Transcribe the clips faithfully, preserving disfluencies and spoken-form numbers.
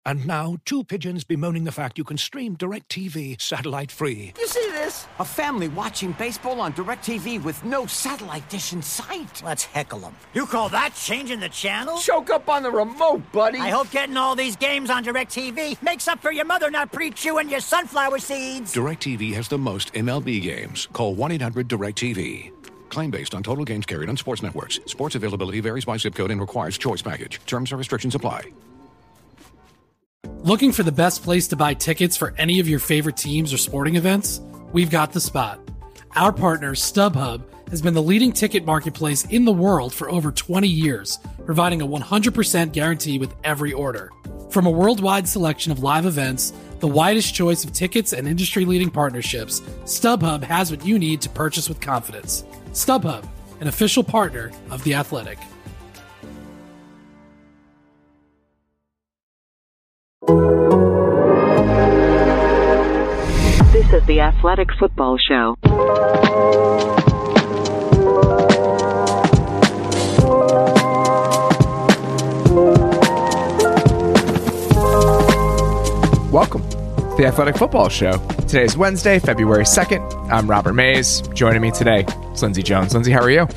And now, two pigeons bemoaning the fact you can stream DirecTV satellite-free. You see this? A family watching baseball on DirecTV with no satellite dish in sight. Let's heckle them. You call that changing the channel? Choke up on the remote, buddy. I hope getting all these games on DirecTV makes up for your mother not pre-chewing your sunflower seeds. DirecTV has the most M L B games. Call one eight hundred direct T V. Claim based on total games carried on sports networks. Sports availability varies by zip code and requires choice package. Terms and restrictions apply. Looking for the best place to buy tickets for any of your favorite teams or sporting events? We've got the spot. Our partner, StubHub, has been the leading ticket marketplace in the world for over twenty years, providing a one hundred percent guarantee with every order. From a worldwide selection of live events, the widest choice of tickets and industry-leading partnerships, StubHub has what you need to purchase with confidence. StubHub, an official partner of The Athletic. This is the Athletic Football Show. Welcome to the Athletic Football Show. Today is Wednesday, February second. I'm Robert Mays. Joining me today is Lindsey Jones. Lindsey, how are you?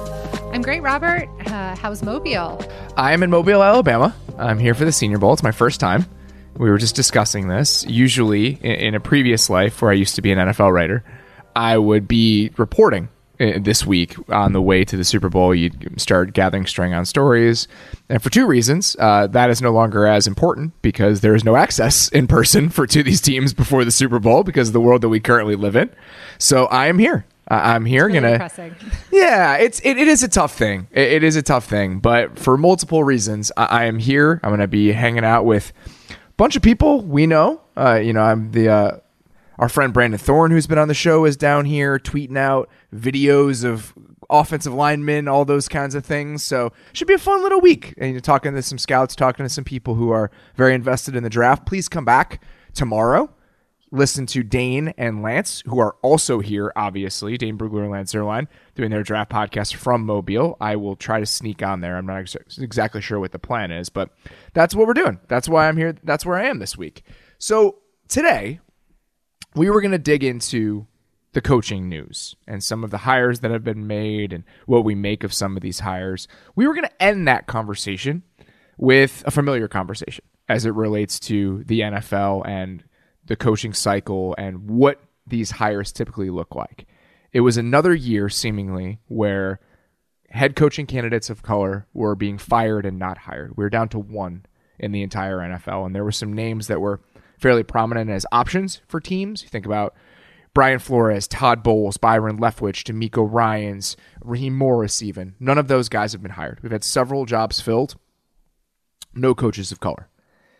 I'm great, Robert. Uh, how's Mobile? I am in Mobile, Alabama. I'm here for the Senior Bowl. It's my first time. We were just discussing this. Usually, in, in a previous life where I used to be an N F L writer, I would be reporting uh, this week on the way to the Super Bowl. You'd start gathering string on stories. And for two reasons, uh, that is no longer as important because there is no access in person for to these teams before the Super Bowl because of the world that we currently live in. So I am here. Uh, I'm here. It's really gonna. Depressing. Yeah, it's it, it is a tough thing. It, it is a tough thing, but for multiple reasons, I, I am here. I'm going to be hanging out with bunch of people we know. Uh, you know, I'm the uh, our friend Brandon Thorne, who's been on the show, is down here tweeting out videos of offensive linemen, all those kinds of things. So should be a fun little week. And you're talking to some scouts, talking to some people who are very invested in the draft. Please come back tomorrow. Listen to Dane and Lance, who are also here, obviously. Dane Brugler and Lance Zierlein doing their draft podcast from Mobile. I will try to sneak on there. I'm not ex- exactly sure what the plan is, but that's what we're doing. That's why I'm here. That's where I am this week. So today, we were going to dig into the coaching news and some of the hires that have been made and what we make of some of these hires. We were going to end that conversation with a familiar conversation as it relates to the N F L and the coaching cycle and what these hires typically look like. It was another year, seemingly, where head coaching candidates of color were being fired and not hired. We were down to one in the entire N F L, and there were some names that were fairly prominent as options for teams. You think about Brian Flores, Todd Bowles, Byron Leftwich, D'Amico Ryans, Raheem Morris even. None of those guys have been hired. We've had several jobs filled. No coaches of color.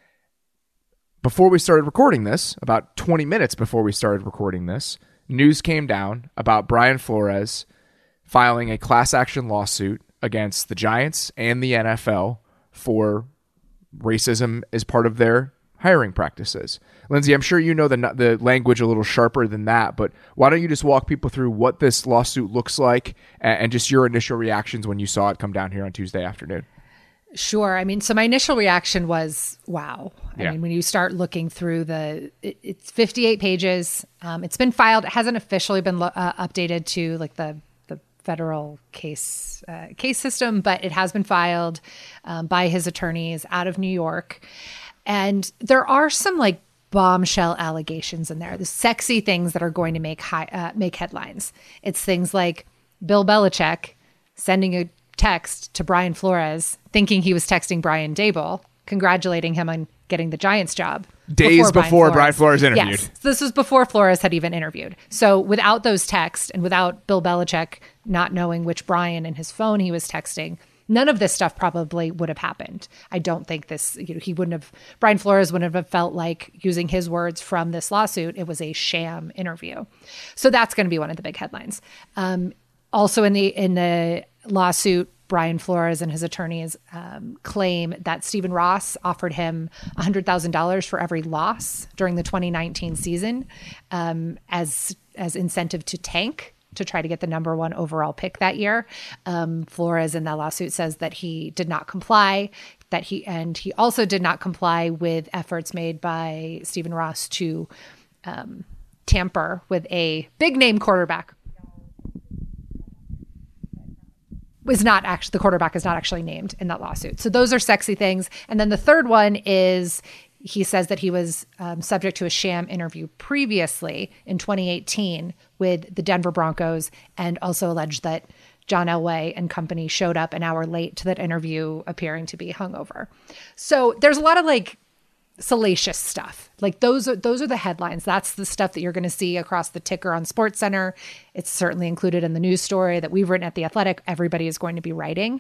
Before we started recording this, about twenty minutes before we started recording this, news came down about Brian Flores filing a class action lawsuit against the Giants and the N F L for racism as part of their hiring practices. Lindsey, I'm sure you know the the language a little sharper than that, but why don't you just walk people through what this lawsuit looks like and, and just your initial reactions when you saw it come down here on Tuesday afternoon? Sure. I mean, so my initial reaction was, wow. I Yeah. mean, when you start looking through the, it, it's fifty-eight pages. Um, it's been filed. It hasn't officially been lo- uh, updated to like the the federal case uh, case system, but it has been filed um, by his attorneys out of New York. And there are some like bombshell allegations in there, the sexy things that are going to make high, uh, make headlines. It's things like Bill Belichick sending a text to Brian Flores, thinking he was texting Brian Daboll, congratulating him on getting the Giants job. Days before, before Brian Flores, Brian Flores interviewed. Yes, this was before Flores had even interviewed. So without those texts and without Bill Belichick not knowing which Brian in his phone he was texting, none of this stuff probably would have happened. I don't think this, you know, he wouldn't have, Brian Flores wouldn't have felt like, using his words from this lawsuit, it was a sham interview. So that's going to be one of the big headlines. Um, also in the, in the lawsuit, Brian Flores and his attorneys um, claim that Stephen Ross offered him one hundred thousand dollars for every loss during the twenty nineteen season um, as as incentive to tank, to try to get the number one overall pick that year. Um, Flores in that lawsuit says that he did not comply, that he and he also did not comply with efforts made by Stephen Ross to um, tamper with a big name quarterback. Was not actually the quarterback is not actually named in that lawsuit. So those are sexy things. And then the third one is he says that he was um, subject to a sham interview previously in twenty eighteen with the Denver Broncos, and also alleged that John Elway and company showed up an hour late to that interview appearing to be hungover. So there's a lot of like salacious stuff. Like those are those are the headlines. That's the stuff that you're going to see across the ticker on SportsCenter. It's certainly included in the news story that we've written at The Athletic. Everybody is going to be writing.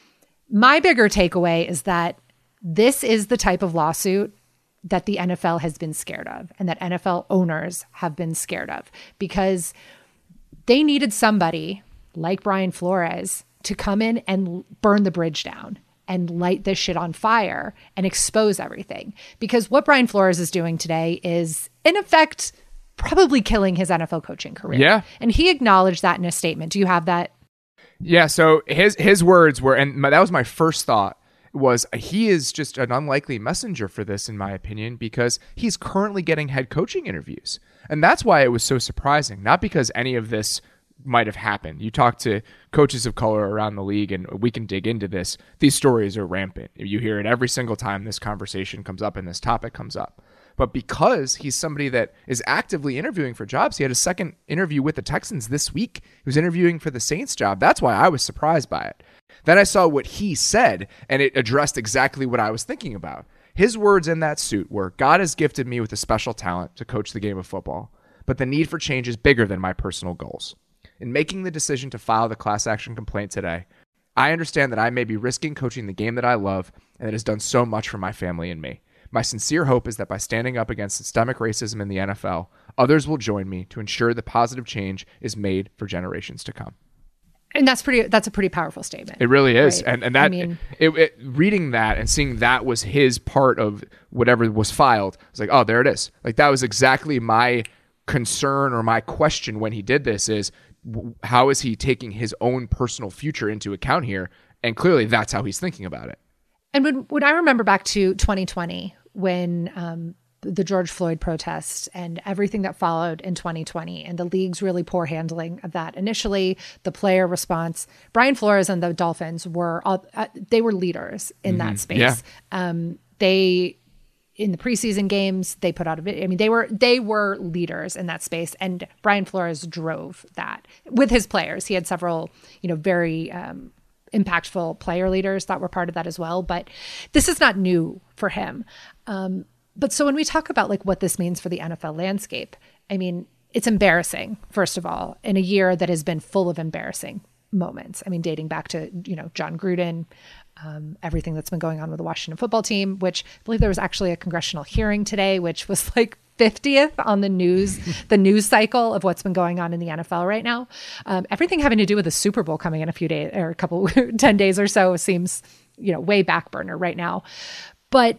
My bigger takeaway is that this is the type of lawsuit that the N F L has been scared of, and that N F L owners have been scared of, because they needed somebody like Brian Flores to come in and burn the bridge down and light this shit on fire and expose everything. Because what Brian Flores is doing today is, in effect, probably killing his N F L coaching career. Yeah. And he acknowledged that in a statement. Do you have that? Yeah, so his his words were, and my, that was my first thought, was he is just an unlikely messenger for this, in my opinion, because he's currently getting head coaching interviews. And that's why it was so surprising, not because any of this might have happened. You talk to coaches of color around the league, and we can dig into this. These stories are rampant. You hear it every single time this conversation comes up and this topic comes up. But because he's somebody that is actively interviewing for jobs, he had a second interview with the Texans this week. He was interviewing for the Saints job. That's why I was surprised by it. Then I saw what he said, and it addressed exactly what I was thinking about. His words in that suit were, "God has gifted me with a special talent to coach the game of football, but the need for change is bigger than my personal goals. In making the decision to file the class action complaint today, I understand that I may be risking coaching the game that I love and that has done so much for my family and me. My sincere hope is that by standing up against systemic racism in the N F L, others will join me to ensure that positive change is made for generations to come." And that's pretty. That's a pretty powerful statement. It really is. Right? And and that I mean, it, it, reading that and seeing that was his part of whatever was filed, I was like, oh, there it is. Like that was exactly my concern or my question when he did this is, how is he taking his own personal future into account here? And clearly that's how he's thinking about it. And when, when I remember back to twenty twenty, when um, the George Floyd protests and everything that followed in twenty twenty and the league's really poor handling of that. Initially, the player response, Brian Flores and the Dolphins were, all, uh, they were leaders in mm-hmm. that space. Yeah. Um, they... In the preseason games, they put out a video. I mean, they were they were leaders in that space, and Brian Flores drove that with his players. He had several, you know, very um, impactful player leaders that were part of that as well. But this is not new for him. Um, but so when we talk about like what this means for the N F L landscape, I mean, it's embarrassing, first of all, in a year that has been full of embarrassing moments. I mean, dating back to, you know, John Gruden, um, everything that's been going on with the Washington football team, which I believe there was actually a congressional hearing today, which was like fiftieth on the news, the news cycle of what's been going on in the N F L right now. Um, everything having to do with the Super Bowl coming in a few days or a couple, ten days or so seems, you know, way back burner right now. But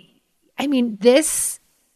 I mean, this,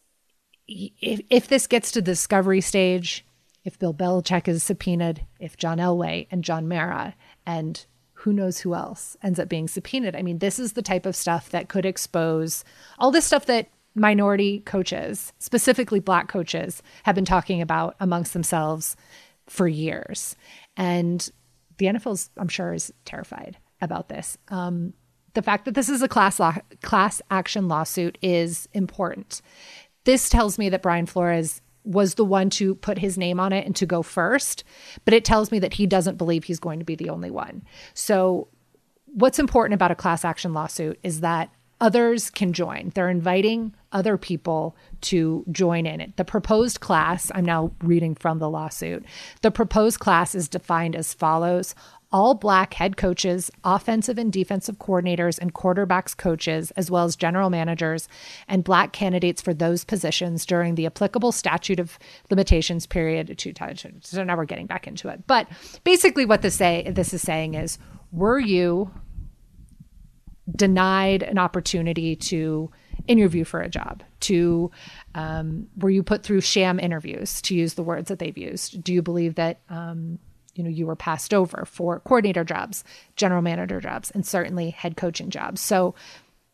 if, if this gets to the discovery stage, if Bill Belichick is subpoenaed, if John Elway and John Mara and who knows who else ends up being subpoenaed. I mean, this is the type of stuff that could expose all this stuff that minority coaches, specifically Black coaches, have been talking about amongst themselves for years. And the N F L, I'm sure, is terrified about this. Um, the fact that this is a class law, class action lawsuit is important. This tells me that Brian Flores was the one to put his name on it and to go first, but it tells me that he doesn't believe he's going to be the only one. So what's important about a class action lawsuit is that others can join. They're inviting other people to join in it. The proposed class, I'm now reading from the lawsuit, the proposed class is defined as follows: all Black head coaches, offensive and defensive coordinators, and quarterbacks coaches, as well as general managers, and Black candidates for those positions during the applicable statute of limitations period. To, so now we're getting back into it. But basically what this, say, this is saying is, were you denied an opportunity to interview for a job, to um, were you put through sham interviews, to use the words that they've used? Do you believe that um, you know, you were passed over for coordinator jobs, general manager jobs, and certainly head coaching jobs? So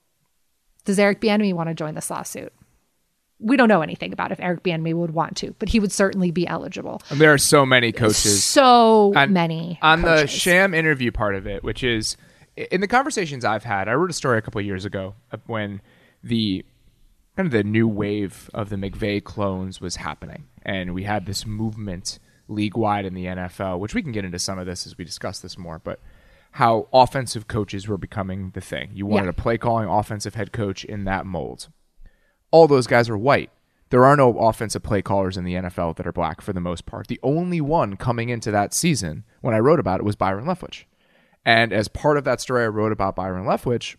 Does Eric Bieniemy want to join this lawsuit? We don't know anything about if Eric Bieniemy would want to, but he would certainly be eligible. And there are so many coaches. So on, many On coaches. the sham interview part of it, which is, in the conversations I've had, I wrote a story a couple of years ago when the kind of the new wave of the McVay clones was happening. And we had this movement league-wide in the N F L, which we can get into some of this as we discuss this more, but how offensive coaches were becoming the thing. You wanted Yeah. a play-calling offensive head coach in that mold. All those guys are white. There are no offensive play callers in the N F L that are black for the most part. The only one coming into that season, when I wrote about it, was Byron Leftwich. And as part of that story I wrote about Byron Leftwich,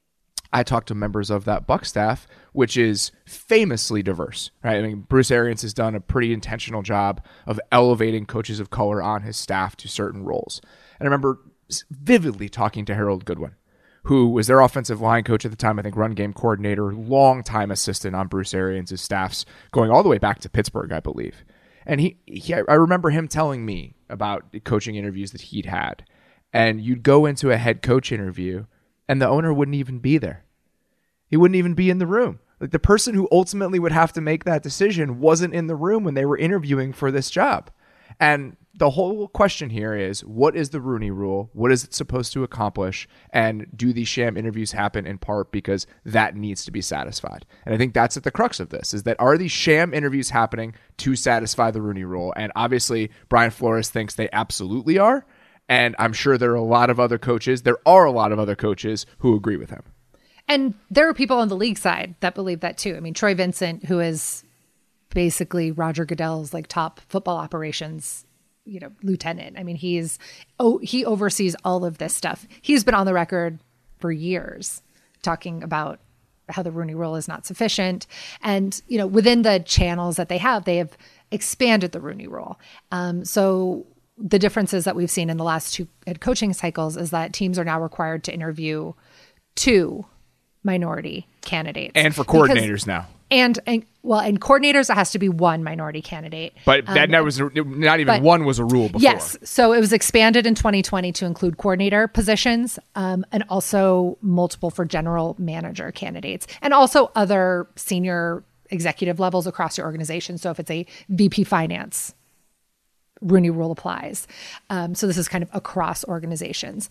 I talked to members of that Buck staff, which is famously diverse, right? I mean, Bruce Arians has done a pretty intentional job of elevating coaches of color on his staff to certain roles. And I remember vividly talking to Harold Goodwin, who was their offensive line coach at the time, I think run game coordinator, longtime assistant on Bruce Arians' staffs, going all the way back to Pittsburgh, I believe. And he, he, I remember him telling me about the coaching interviews that he'd had. And you'd go into a head coach interview, and the owner wouldn't even be there. He wouldn't even be in the room. Like, the person who ultimately would have to make that decision wasn't in the room when they were interviewing for this job. And the whole question here is, what is the Rooney Rule? What is it supposed to accomplish? And do these sham interviews happen in part because that needs to be satisfied? And I think that's at the crux of this, is that are these sham interviews happening to satisfy the Rooney Rule? And obviously, Brian Flores thinks they absolutely are. And I'm sure there are a lot of other coaches, there are a lot of other coaches who agree with him. And there are people on the league side that believe that too. I mean, Troy Vincent, who is basically Roger Goodell's like top football operations, you know, lieutenant. I mean, he's, oh, he oversees all of this stuff. He's been on the record for years talking about how the Rooney Rule is not sufficient. And, you know, within the channels that they have, they have expanded the Rooney Rule. Um, so the differences that we've seen in the last two head coaching cycles is that teams are now required to interview two minority candidates. And for coordinators because, now. And, and well, and coordinators, it has to be one minority candidate. But that um, never was not even but, one was a rule before. Yes. So it was expanded in twenty twenty to include coordinator positions um, and also multiple for general manager candidates and also other senior executive levels across your organization. So if it's a V P finance, Rooney Rule applies. Um, so this is kind of across organizations.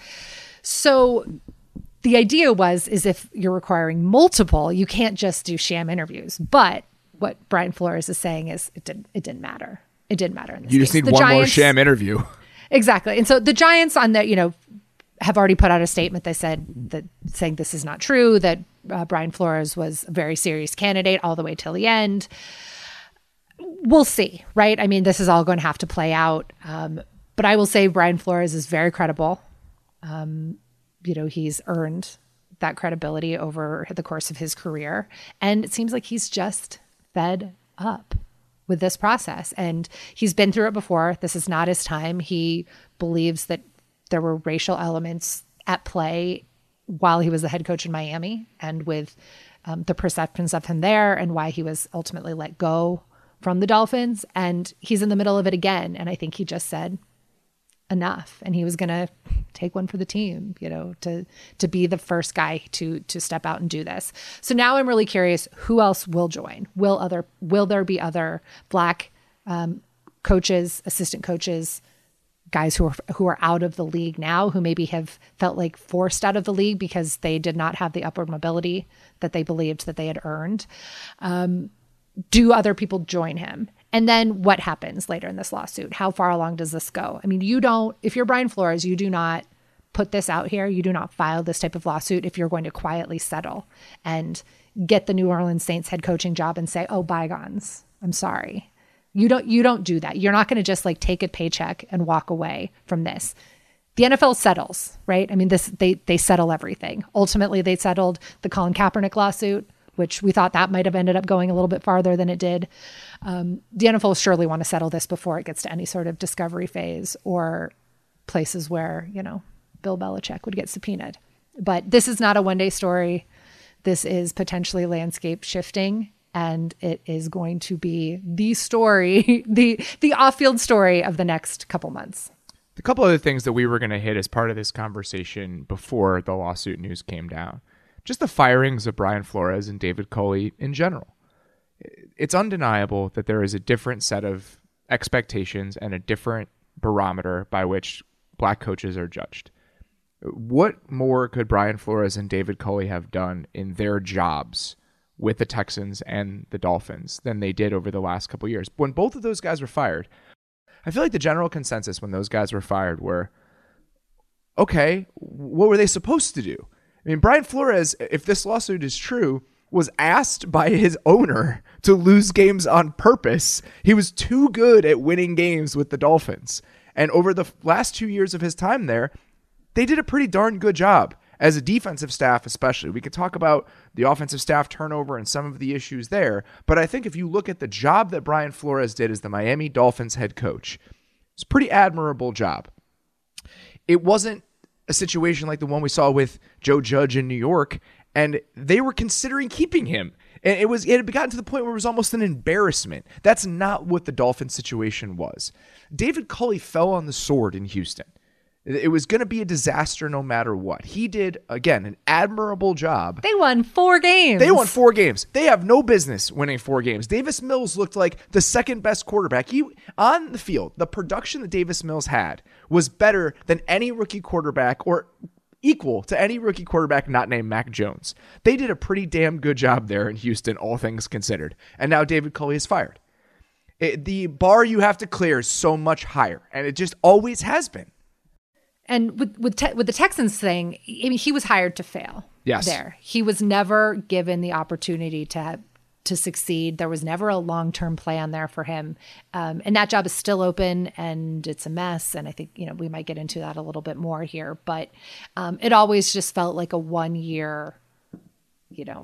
So the idea was, is if you're requiring multiple, you can't just do sham interviews. But what Brian Flores is saying is it didn't, it didn't matter. It didn't matter in this You case. just need The one more Giants- sham interview. Exactly. And so the Giants on the, you know, have already put out a statement. They said that saying this is not true, that uh, Brian Flores was a very serious candidate all the way till the end. We'll see, right? I mean, this is all going to have to play out. Um, but I will say Brian Flores is very credible. Um, you know, he's earned that credibility over the course of his career. And it seems like he's just fed up with this process. And he's been through it before. This is not his time. He believes that there were racial elements at play while he was the head coach in Miami and with um, the perceptions of him there and why he was ultimately let go from the Dolphins. And he's in the middle of it again. And I think he just said enough. And he was going to take one for the team, you know, to to be the first guy to to step out and do this. So now I'm really curious, who else will join? Will other will there be other Black um, coaches, assistant coaches, guys who are who are out of the league now, who maybe have felt like forced out of the league because they did not have the upward mobility that they believed that they had earned? Um, do other people join him? And then what happens later in this lawsuit? How far along does this go? I mean, you don't, if you're Brian Flores, you do not put this out here. You do not file this type of lawsuit if you're going to quietly settle and get the New Orleans Saints head coaching job and say, oh, bygones, I'm sorry. You don't, you don't do that. You're not going to just like take a paycheck and walk away from this. The N F L settles, right? I mean, this, they, they settle everything. Ultimately, they settled the Colin Kaepernick lawsuit, which we thought that might have ended up going a little bit farther than it did. Um, the N F L surely want to settle this before it gets to any sort of discovery phase or places where, you know, Bill Belichick would get subpoenaed. But this is not a one-day story. This is potentially landscape shifting, and it is going to be the story, the the off-field story of the next couple months. A couple other things that we were going to hit as part of this conversation before the lawsuit news came down. just the firings of Brian Flores and David Culley in general. It's undeniable that there is a different set of expectations and a different barometer by which black coaches are judged. What more could Brian Flores and David Culley have done in their jobs with the Texans and the Dolphins than they did over the last couple of years? When both of those guys were fired, I feel like the general consensus when those guys were fired were, okay, what were they supposed to do? I mean, Brian Flores, if this lawsuit is true, was asked by his owner to lose games on purpose. He was too good at winning games with the Dolphins. And over the last two years of his time there, they did a pretty darn good job as a defensive staff, especially. We could talk about the offensive staff turnover and some of the issues there. But I think if you look at the job that Brian Flores did as the Miami Dolphins head coach, it's a pretty admirable job. It wasn't a situation like the one we saw with Joe Judge in New York, and they were considering keeping him. And it was it had gotten to the point where it was almost an embarrassment. That's not what the Dolphins situation was. David Culley fell on the sword in Houston. It was going to be a disaster no matter what. He did, again, an admirable job. They won four games. They won four games. They have no business winning four games. Davis Mills looked like the second best quarterback. He on the field, the production that Davis Mills had was better than any rookie quarterback or equal to any rookie quarterback not named Mac Jones. They did a pretty damn good job there in Houston, all things considered. And now David Culley is fired. It, the bar you have to clear is so much higher, and it just always has been. And with with, te- with the Texans thing, I mean, he was hired to fail. Yes. There, he was never given the opportunity to have, to succeed. There was never a long term plan there for him, um, and that job is still open, and it's a mess. And I think you know we might get into that a little bit more here, but um, it always just felt like a one year, you know.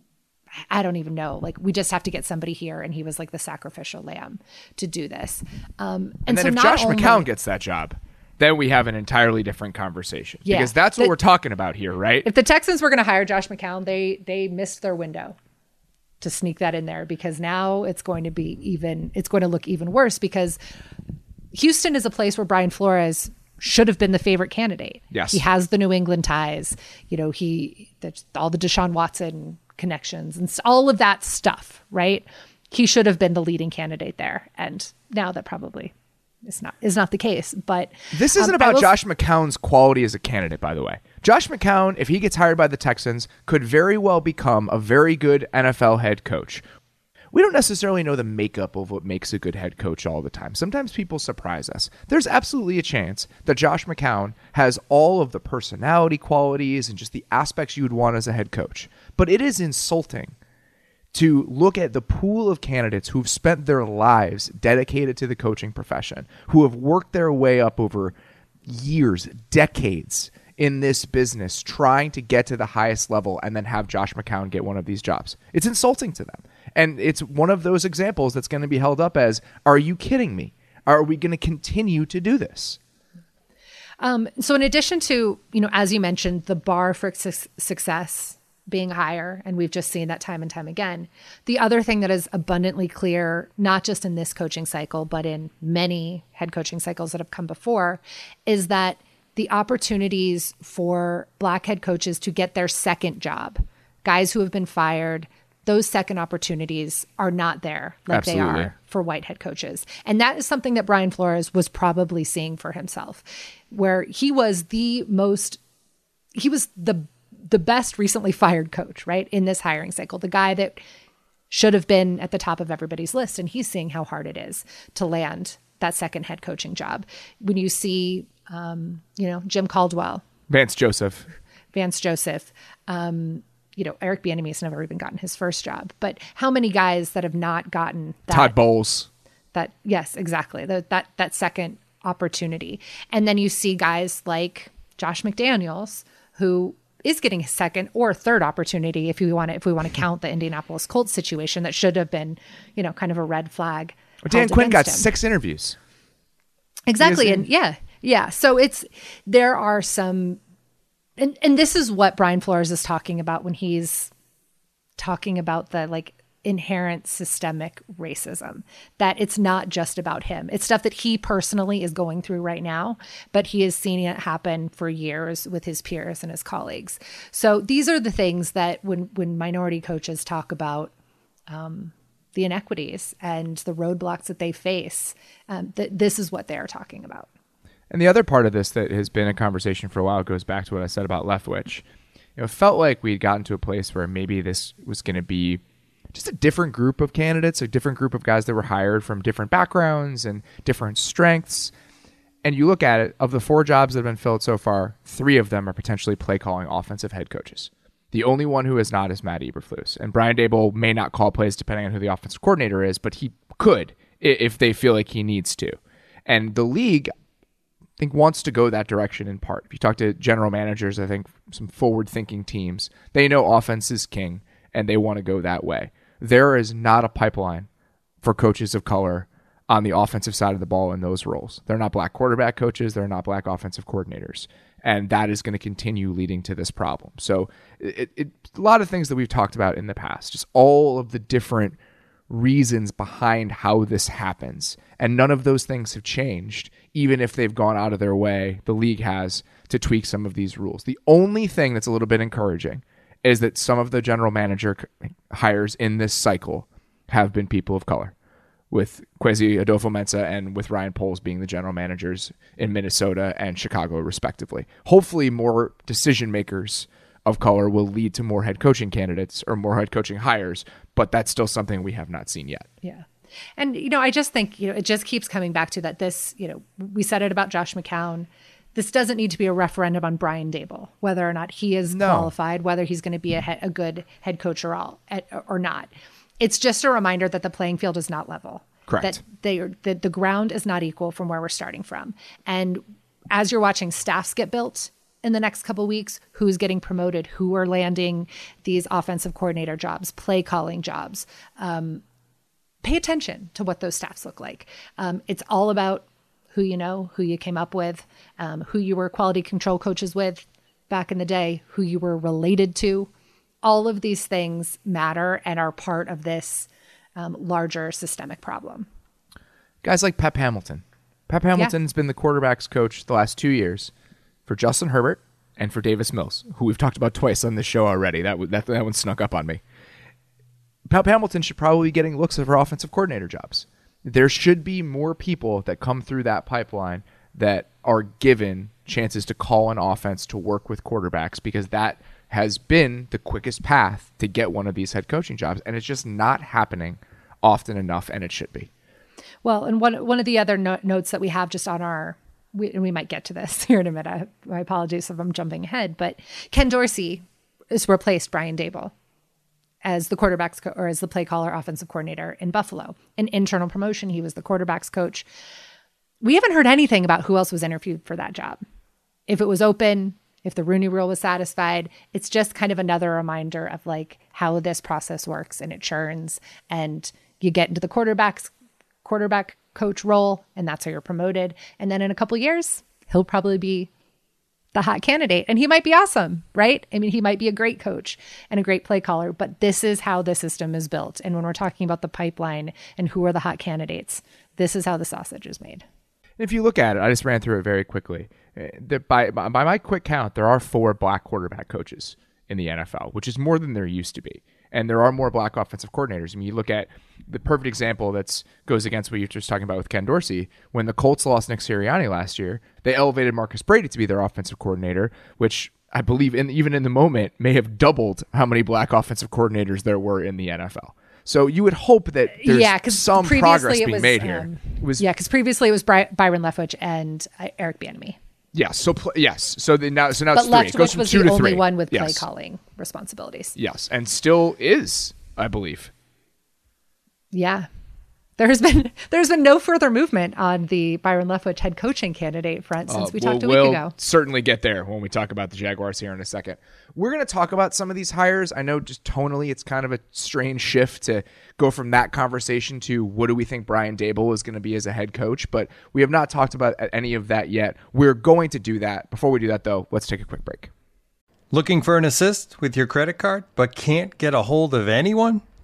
I don't even know. Like, we just have to get somebody here, and he was like the sacrificial lamb to do this. Um, and, and then so if not Josh only, McCown gets that job, then we have an entirely different conversation. Yeah, because that's what the, we're talking about here, right? If the Texans were going to hire Josh McCown, they they missed their window to sneak that in there, because now it's going to be even. It's going to look even worse, because Houston is a place where Brian Flores should have been the favorite candidate. Yes, he has the New England ties. You know, he there's all the Deshaun Watson connections and all of that stuff, right? He should have been the leading candidate there, and now that probably is not is not the case. But this isn't um, about will... Josh McCown's quality as a candidate, by the way. Josh McCown, if he gets hired by the Texans, could very well become a very good N F L head coach. We don't necessarily know the makeup of what makes a good head coach all the time. Sometimes people surprise us. There's absolutely a chance that Josh McCown has all of the personality qualities and just the aspects you would want as a head coach. But it is insulting to look at the pool of candidates who've spent their lives dedicated to the coaching profession, who have worked their way up over years, decades in this business, trying to get to the highest level, and then have Josh McCown get one of these jobs. It's insulting to them. And it's one of those examples that's going to be held up as, are you kidding me? Are we going to continue to do this? Um, so in addition to, you know, as you mentioned, the bar for su- success being higher, and we've just seen that time and time again, the other thing that is abundantly clear, not just in this coaching cycle, but in many head coaching cycles that have come before, is that the opportunities for Black head coaches to get their second job, guys who have been fired, those second opportunities are not there like Absolutely. They are for white head coaches. And that is something that Brian Flores was probably seeing for himself, where he was the most, he was the the best recently fired coach, right, in this hiring cycle, the guy that should have been at the top of everybody's list. And he's seeing how hard it is to land that second head coaching job. When you see, um, you know, Jim Caldwell, Vance Joseph, Vance Joseph, um, you know, Eric Bieniemy has never even gotten his first job, but how many guys that have not gotten that, Todd Bowles, that, yes, exactly. The, that, that second opportunity. And then you see guys like Josh McDaniels, who is getting a second or third opportunity. If you want to, if we want to count the Indianapolis Colts situation, that should have been, you know, kind of a red flag. Well, Dan Quinn got him. six interviews. Exactly. And yeah, yeah. So it's, there are some, And and this is what Brian Flores is talking about when he's talking about the like inherent systemic racism, that it's not just about him. It's stuff that he personally is going through right now, but he has seen it happen for years with his peers and his colleagues. So these are the things that when, when minority coaches talk about um, the inequities and the roadblocks that they face, um, th- this is what they're talking about. And the other part of this that has been a conversation for a while goes back to what I said about Leftwich. You know, it felt like we'd gotten to a place where maybe this was going to be just a different group of candidates, a different group of guys that were hired from different backgrounds and different strengths. And you look at it, of the four jobs that have been filled so far, three of them are potentially play calling offensive head coaches. The only one who is not is Matt Eberflus. And Brian Daboll may not call plays depending on who the offensive coordinator is, but he could if they feel like he needs to. And the league, I think, wants to go that direction in part. If you talk to general managers, I think some forward-thinking teams, they know offense is king, and they want to go that way. There is not a pipeline for coaches of color on the offensive side of the ball in those roles. They're not black quarterback coaches. They're not black offensive coordinators. And that is going to continue leading to this problem. So it, it, a lot of things that we've talked about in the past, just all of the different reasons behind how this happens. And none of those things have changed, even if they've gone out of their way, the league has, to tweak some of these rules. The only thing that's a little bit encouraging is that some of the general manager hires in this cycle have been people of color, with Kwesi Adolfo-Mensah and with Ryan Poles being the general managers in Minnesota and Chicago, respectively. Hopefully more decision makers of color will lead to more head coaching candidates or more head coaching hires, but that's still something we have not seen yet. Yeah. And, you know, I just think, you know, it just keeps coming back to that this, you know, we said it about Josh McCown. This doesn't need to be a referendum on Brian Daboll, whether or not he is no. qualified, whether he's going to be a, he- a good head coach or, all, or not. It's just a reminder that the playing field is not level. Correct. That they are, that the ground is not equal from where we're starting from. And as you're watching staffs get built in the next couple of weeks, who's getting promoted, who are landing these offensive coordinator jobs, play calling jobs, um, pay attention to what those staffs look like. Um, it's all about who you know, who you came up with, um, who you were quality control coaches with back in the day, who you were related to. All of these things matter and are part of this um, larger systemic problem. Guys like Pep Hamilton. Pep Hamilton yeah. has been the quarterback's coach the last two years for Justin Herbert and for Davis Mills, who we've talked about twice on this show already. That that, that one snuck up on me. Pep Hamilton should probably be getting looks for offensive coordinator jobs. There should be more people that come through that pipeline that are given chances to call an offense to work with quarterbacks, because that has been the quickest path to get one of these head coaching jobs. And it's just not happening often enough, and it should be. Well, and one one of the other no- notes that we have just on our, we, and we might get to this here in a minute. My apologies if I'm jumping ahead, but Ken Dorsey has replaced Brian Daboll as the quarterback's co- or as the play caller offensive coordinator in Buffalo. An internal promotion. He was the quarterback's coach. We haven't heard anything about who else was interviewed for that job. If it was open, if the Rooney Rule was satisfied, it's just kind of another reminder of like how this process works, and it churns, and you get into the quarterback's quarterback coach role, and that's how you're promoted. And then in a couple of years, he'll probably be the hot candidate, and he might be awesome, right? I mean, he might be a great coach and a great play caller, but this is how the system is built. And when we're talking about the pipeline and who are the hot candidates, this is how the sausage is made. If you look at it, I just ran through it very quickly. By, by my quick count, there are four black quarterback coaches in the N F L, which is more than there used to be. And there are more black offensive coordinators. I mean, you look at the perfect example that goes against what you're just talking about with Ken Dorsey. When the Colts lost Nick Sirianni last year, they elevated Marcus Brady to be their offensive coordinator, which I believe in, even in the moment may have doubled how many black offensive coordinators there were in the N F L. So you would hope that there's yeah, some progress being was, made um, here. It was, yeah, because previously it was Bry- Byron Leftwich and uh, Eric Bieniemy. Yes. So pl- yes. So the, now, so now but it's three. Leftwich It goes from was two the to only three. one with yes. play calling responsibilities. Yes, and still is, I believe. Yeah. There has been there's been no further movement on the Byron Leftwich head coaching candidate front since uh, we we'll, talked a week we'll ago. Certainly get there when we talk about the Jaguars here in a second. We're going to talk about some of these hires. I know just tonally it's kind of a strange shift to go from that conversation to what do we think Brian Daboll is going to be as a head coach, but we have not talked about any of that yet. We're going to do that. Before we do that, though, let's take a quick break. Looking for an assist with your credit card but can't get a hold of anyone?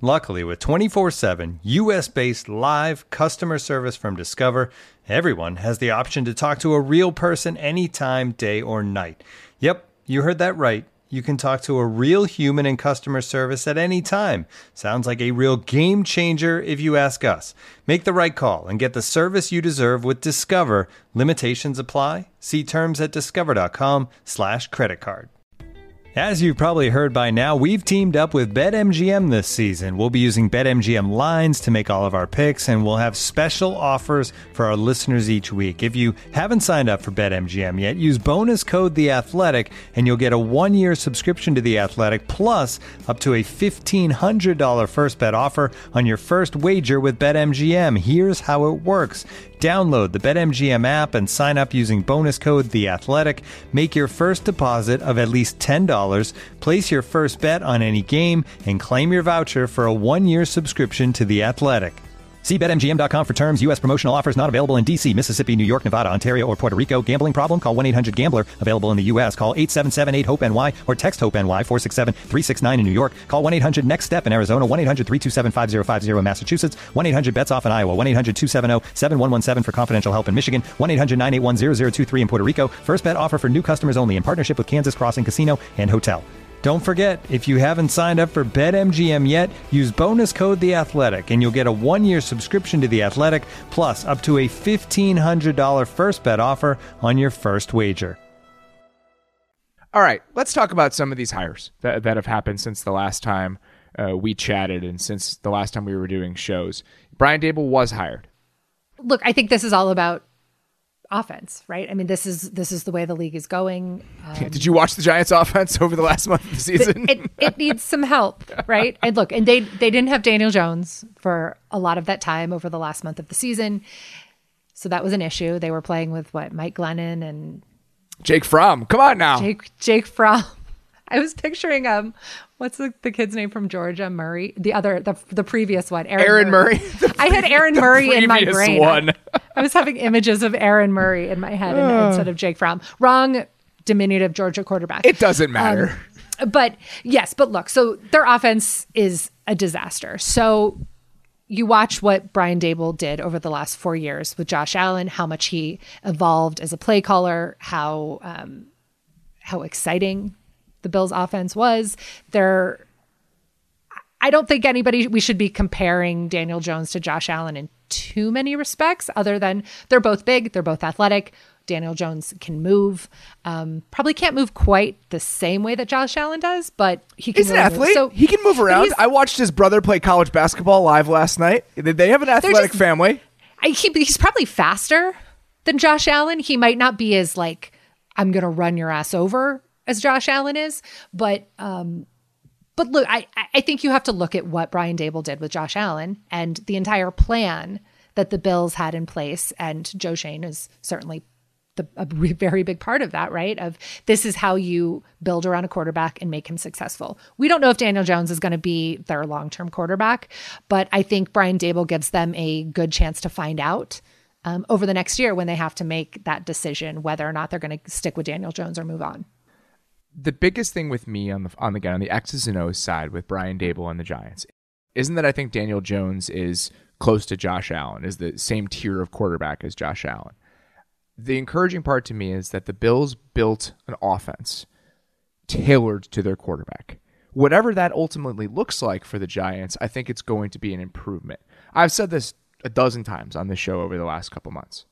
Luckily, with twenty-four seven U S-based live customer service from Discover, everyone has the option to talk to a real person anytime, day or night. Yep, you heard that right. You can talk to a real human in customer service at any time. Sounds like a real game changer if you ask us. Make the right call and get the service you deserve with Discover. Limitations apply. See terms at discover.com slash credit card. As you've probably heard by now, we've teamed up with BetMGM this season. We'll be using BetMGM lines to make all of our picks, and we'll have special offers for our listeners each week. If you haven't signed up for BetMGM yet, use bonus code The Athletic, and you'll get a one-year subscription to The Athletic, plus up to a fifteen hundred dollars first bet offer on your first wager with BetMGM. Here's how it works. Download the BetMGM app and sign up using bonus code The Athletic. Make your first deposit of at least ten dollars, place your first bet on any game, and claim your voucher for a one-year subscription to The Athletic. See Bet M G M dot com for terms. U S promotional offers not available in D C, Mississippi, New York, Nevada, Ontario, or Puerto Rico. Gambling problem? Call one eight hundred gambler. Available in the U S. Call eight seven seven eight hope N Y or text HOPE-NY four six seven three six nine in New York. Call one eight hundred next step in Arizona. one eight hundred three two seven five zero five zero in Massachusetts. one eight hundred bets off in Iowa. one eight hundred two seven zero seven one one seven for confidential help in Michigan. one eight hundred nine eight one zero zero two three in Puerto Rico. First bet offer for new customers only in partnership with Kansas Crossing Casino and Hotel. Don't forget, if you haven't signed up for BetMGM yet, use bonus code The Athletic, and you'll get a one-year subscription to The Athletic, plus up to a fifteen hundred dollars first bet offer on your first wager. All right, let's talk about some of these hires that, that have happened since the last time uh, we chatted and since the last time we were doing shows. Brian Daboll was hired. Look, I think this is all about offense, right? I mean, this is this is the way the league is going. Um, Did you watch the Giants' offense over the last month of the season? it, it needs some help, right? And look, and they they didn't have Daniel Jones for a lot of that time over the last month of the season, so that was an issue. They were playing with what Mike Glennon and Jake Fromm. Come on now, Jake Jake Fromm. I was picturing um, what's the, the kid's name from Georgia? Murray. The other, the the previous one, Aaron, Aaron Murray. Murray. I had Aaron Murray in my previous brain. one. I, I was having images of Aaron Murray in my head and, instead of Jake Fromm. Wrong diminutive Georgia quarterback. It doesn't matter. Um, but yes, but look, so their offense is a disaster. So you watch what Brian Daboll did over the last four years with Josh Allen, how much he evolved as a play caller, how um, how exciting the Bills' offense was. They're, I don't think anybody, we should be comparing Daniel Jones to Josh Allen in too many respects, other than they're both big, they're both athletic. Daniel Jones can move. Um, probably can't move quite the same way that Josh Allen does, but he can He's really an athlete. Move. So, he can move around. I watched his brother play college basketball live last night. They have an athletic just, family. I, he, he's probably faster than Josh Allen. He might not be as like, I'm going to run your ass over as Josh Allen is, but um, but look, I, I think you have to look at what Brian Daboll did with Josh Allen and the entire plan that the Bills had in place, and Joe Schoen is certainly the, a very big part of that, right? Of this is how you build around a quarterback and make him successful. We don't know if Daniel Jones is going to be their long-term quarterback, but I think Brian Daboll gives them a good chance to find out um, over the next year when they have to make that decision whether or not they're going to stick with Daniel Jones or move on. The biggest thing with me on the on the on the X's and O's side with Brian Daboll and the Giants isn't that I think Daniel Jones is close to Josh Allen, is the same tier of quarterback as Josh Allen. The encouraging part to me is that the Bills built an offense tailored to their quarterback. Whatever that ultimately looks like for the Giants, I think it's going to be an improvement. I've said this a dozen times on this show over the last couple months.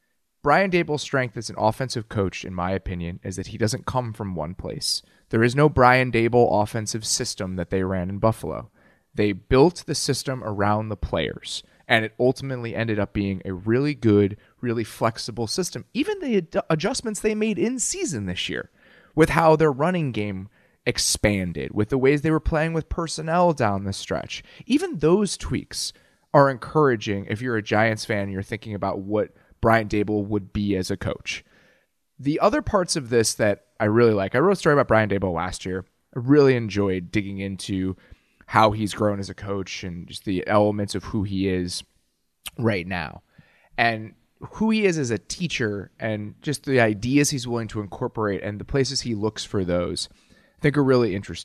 Brian Daboll's strength as an offensive coach, in my opinion, is that he doesn't come from one place. There is no Brian Daboll offensive system that they ran in Buffalo. They built the system around the players, and it ultimately ended up being a really good, really flexible system. Even the ad- adjustments they made in season this year with how their running game expanded, with the ways they were playing with personnel down the stretch. Even those tweaks are encouraging if you're a Giants fan and you're thinking about what Brian Daboll would be as a coach. The other parts of this that I really like, I wrote a story about Brian Daboll last year. I really enjoyed digging into how he's grown as a coach and just the elements of who he is right now. And who he is as a teacher and just the ideas he's willing to incorporate and the places he looks for those, I think are really interesting.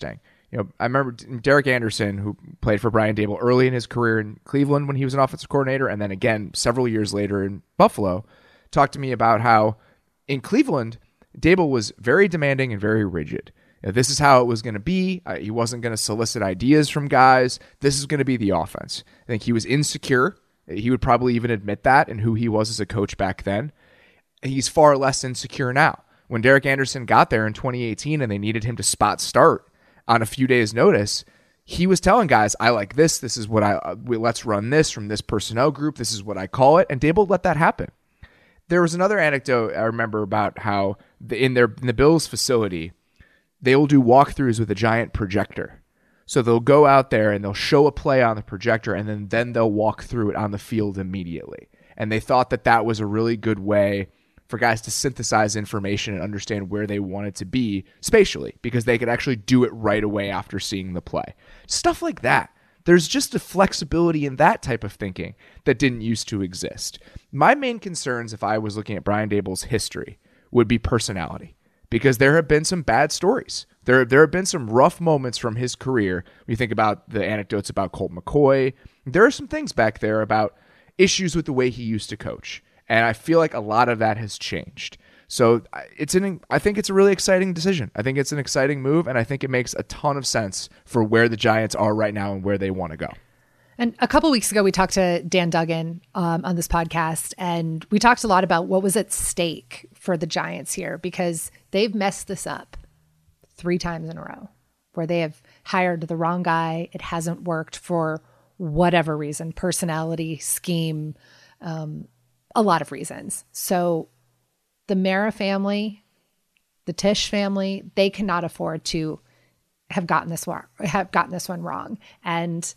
You know, I remember Derek Anderson, who played for Brian Daboll early in his career in Cleveland when he was an offensive coordinator, and then again several years later in Buffalo, talked to me about how in Cleveland, Daboll was very demanding and very rigid. You know, this is how it was going to be. Uh, he wasn't going to solicit ideas from guys. This is going to be the offense. I think he was insecure. He would probably even admit that and who he was as a coach back then. He's far less insecure now. When Derek Anderson got there in twenty eighteen and they needed him to spot start on a few days' notice, he was telling guys, I like this. This is what I, uh, let's run this from this personnel group. This is what I call it. And Daboll let that happen. There was another anecdote I remember about how the, in their in the Bills facility, they will do walkthroughs with a giant projector. So they'll go out there and they'll show a play on the projector and then, then they'll walk through it on the field immediately. And they thought that that was a really good way for guys to synthesize information and understand where they wanted to be spatially, because they could actually do it right away after seeing the play. Stuff like that. There's just a flexibility in that type of thinking that didn't used to exist. My main concerns, if I was looking at Brian Daboll's history, would be personality, because there have been some bad stories. There, there have been some rough moments from his career. When you think about the anecdotes about Colt McCoy, there are some things back there about issues with the way he used to coach. And I feel like a lot of that has changed. So it's an, I think it's a really exciting decision. I think it's an exciting move, and I think it makes a ton of sense for where the Giants are right now and where they want to go. And a couple weeks ago, we talked to Dan Duggan um, on this podcast, and we talked a lot about what was at stake for the Giants here, because they've messed this up three times in a row, where they have hired the wrong guy. It hasn't worked for whatever reason, personality, scheme, um, a lot of reasons. So the Mara family, the Tisch family, they cannot afford to have gotten this one, have gotten this one wrong. And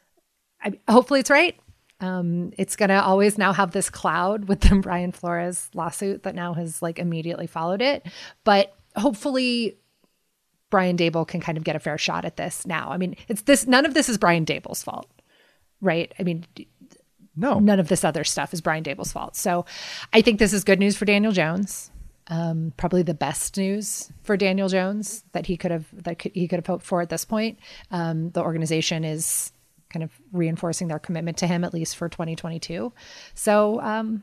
I, hopefully it's right. Um, it's going to always now have this cloud with the Brian Flores lawsuit that now has like immediately followed it. But hopefully Brian Daboll can kind of get a fair shot at this now. I mean, it's this, none of this is Brian Daboll's fault, right? I mean, No, none of this other stuff is Brian Daboll's fault. So I think this is good news for Daniel Jones. Um, probably the best news for Daniel Jones that he could have that could, he could have hoped for at this point. Um, the organization is kind of reinforcing their commitment to him, at least for twenty twenty-two. So um,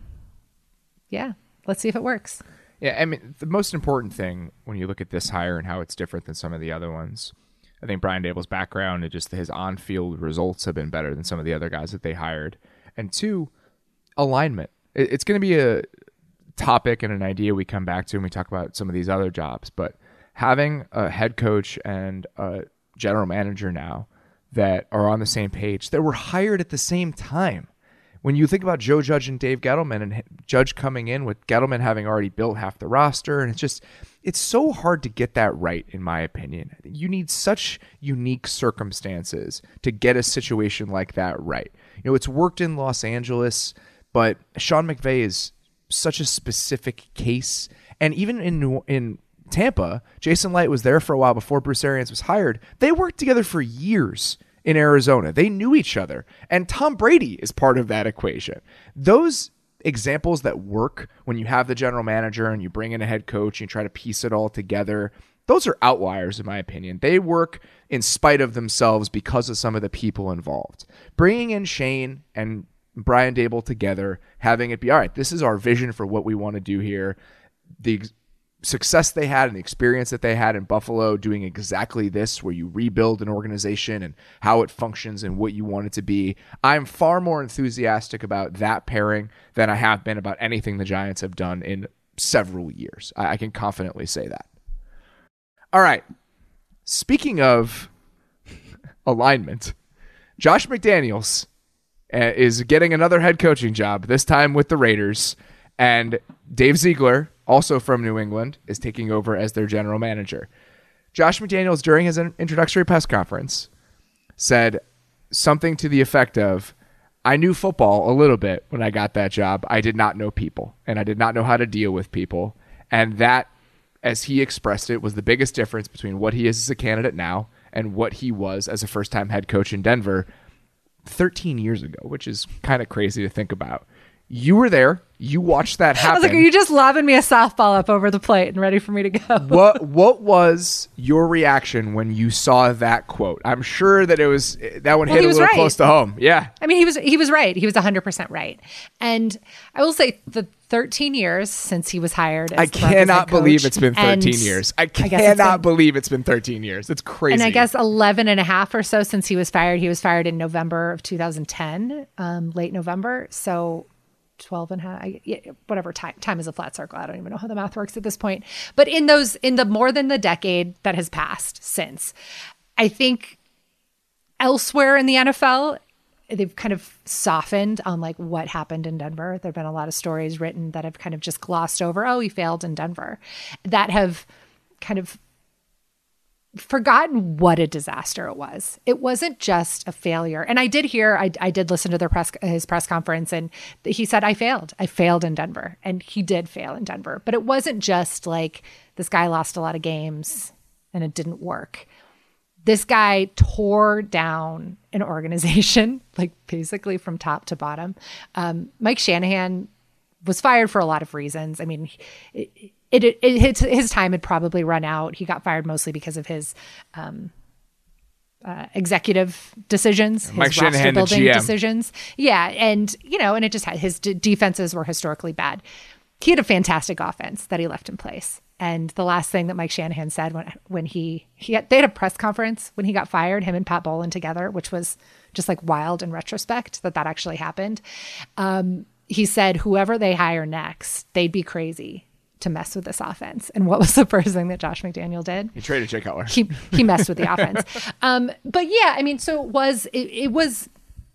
yeah, let's see if it works. Yeah, I mean, the most important thing when you look at this hire and how it's different than some of the other ones, I think Brian Daboll's background and just his on-field results have been better than some of the other guys that they hired. And two, alignment. It's going to be a topic and an idea we come back to when we talk about some of these other jobs. But having a head coach and a general manager now that are on the same page, that were hired at the same time. When you think about Joe Judge and Dave Gettleman, and Judge coming in with Gettleman having already built half the roster, and it's just, it's so hard to get that right, in my opinion. You need such unique circumstances to get a situation like that right. You know, it's worked in Los Angeles, but Sean McVay is such a specific case. And even in in Tampa, Jason Light was there for a while before Bruce Arians was hired. They worked together for years in Arizona. They knew each other. And Tom Brady is part of that equation. Those examples that work when you have the general manager and you bring in a head coach and you try to piece it all together, those are outliers, in my opinion. They work in spite of themselves because of some of the people involved. Bringing in Shane and Brian Daboll together, having it be, all right, this is our vision for what we want to do here. The success they had and the experience that they had in Buffalo doing exactly this, where you rebuild an organization and how it functions and what you want it to be. I'm far more enthusiastic about that pairing than I have been about anything the Giants have done in several years. I, I can confidently say that. All right. Speaking of alignment, Josh McDaniels uh, is getting another head coaching job, this time with the Raiders, and Dave Ziegler, also from New England, is taking over as their general manager. Josh McDaniels, during his introductory press conference, said something to the effect of, I knew football a little bit when I got that job. I did not know people, and I did not know how to deal with people. And that, as he expressed it, was the biggest difference between what he is as a candidate now and what he was as a first-time head coach in Denver thirteen years ago, which is kind of crazy to think about. You were there. You watched that happen. I was like, are you just lobbing me a softball up over the plate and ready for me to go? What What was your reaction when you saw that quote? I'm sure that it was that one well, hit a little right. close to home. Yeah. I mean, he was he was right. He was one hundred percent right. And I will say the thirteen years since he was hired as I the Broncos cannot head coach, believe it's been thirteen and years. I I guess it's cannot been- believe it's been thirteen years. It's crazy. And I guess eleven and a half or so since he was fired. He was fired in November of two thousand ten, um, late November. So twelve and a half, I, yeah, whatever time, time is a flat circle. I don't even know how the math works at this point. But in those, in the more than the decade that has passed since, I think elsewhere in the N F L, they've kind of softened on like what happened in Denver. There've been a lot of stories written that have kind of just glossed over, oh, he failed in Denver, that have kind of forgotten what a disaster it was. It wasn't just a failure. And I did hear, I, I did listen to their press, his press conference, and he said, I failed. I failed in Denver. And he did fail in Denver. But it wasn't just like this guy lost a lot of games and it didn't work. This guy tore down an organization, like basically from top to bottom. Um, Mike Shanahan was fired for a lot of reasons. I mean, it, It, it, it his, his time had probably run out. He got fired mostly because of his um, uh, executive decisions, his Mike roster Shanahan, the building G M. decisions. Yeah, and you know, and it just had his d- defenses were historically bad. He had a fantastic offense that he left in place. And the last thing that Mike Shanahan said when when he he had, they had a press conference when he got fired, him and Pat Bowlen together, which was just like wild in retrospect that that actually happened. Um, he said, whoever they hire next, they'd be crazy to mess with this offense. And what was the first thing that Josh McDaniel did? He traded Jay Cutler. He he messed with the offense. Um, but yeah, I mean, so it was it, it was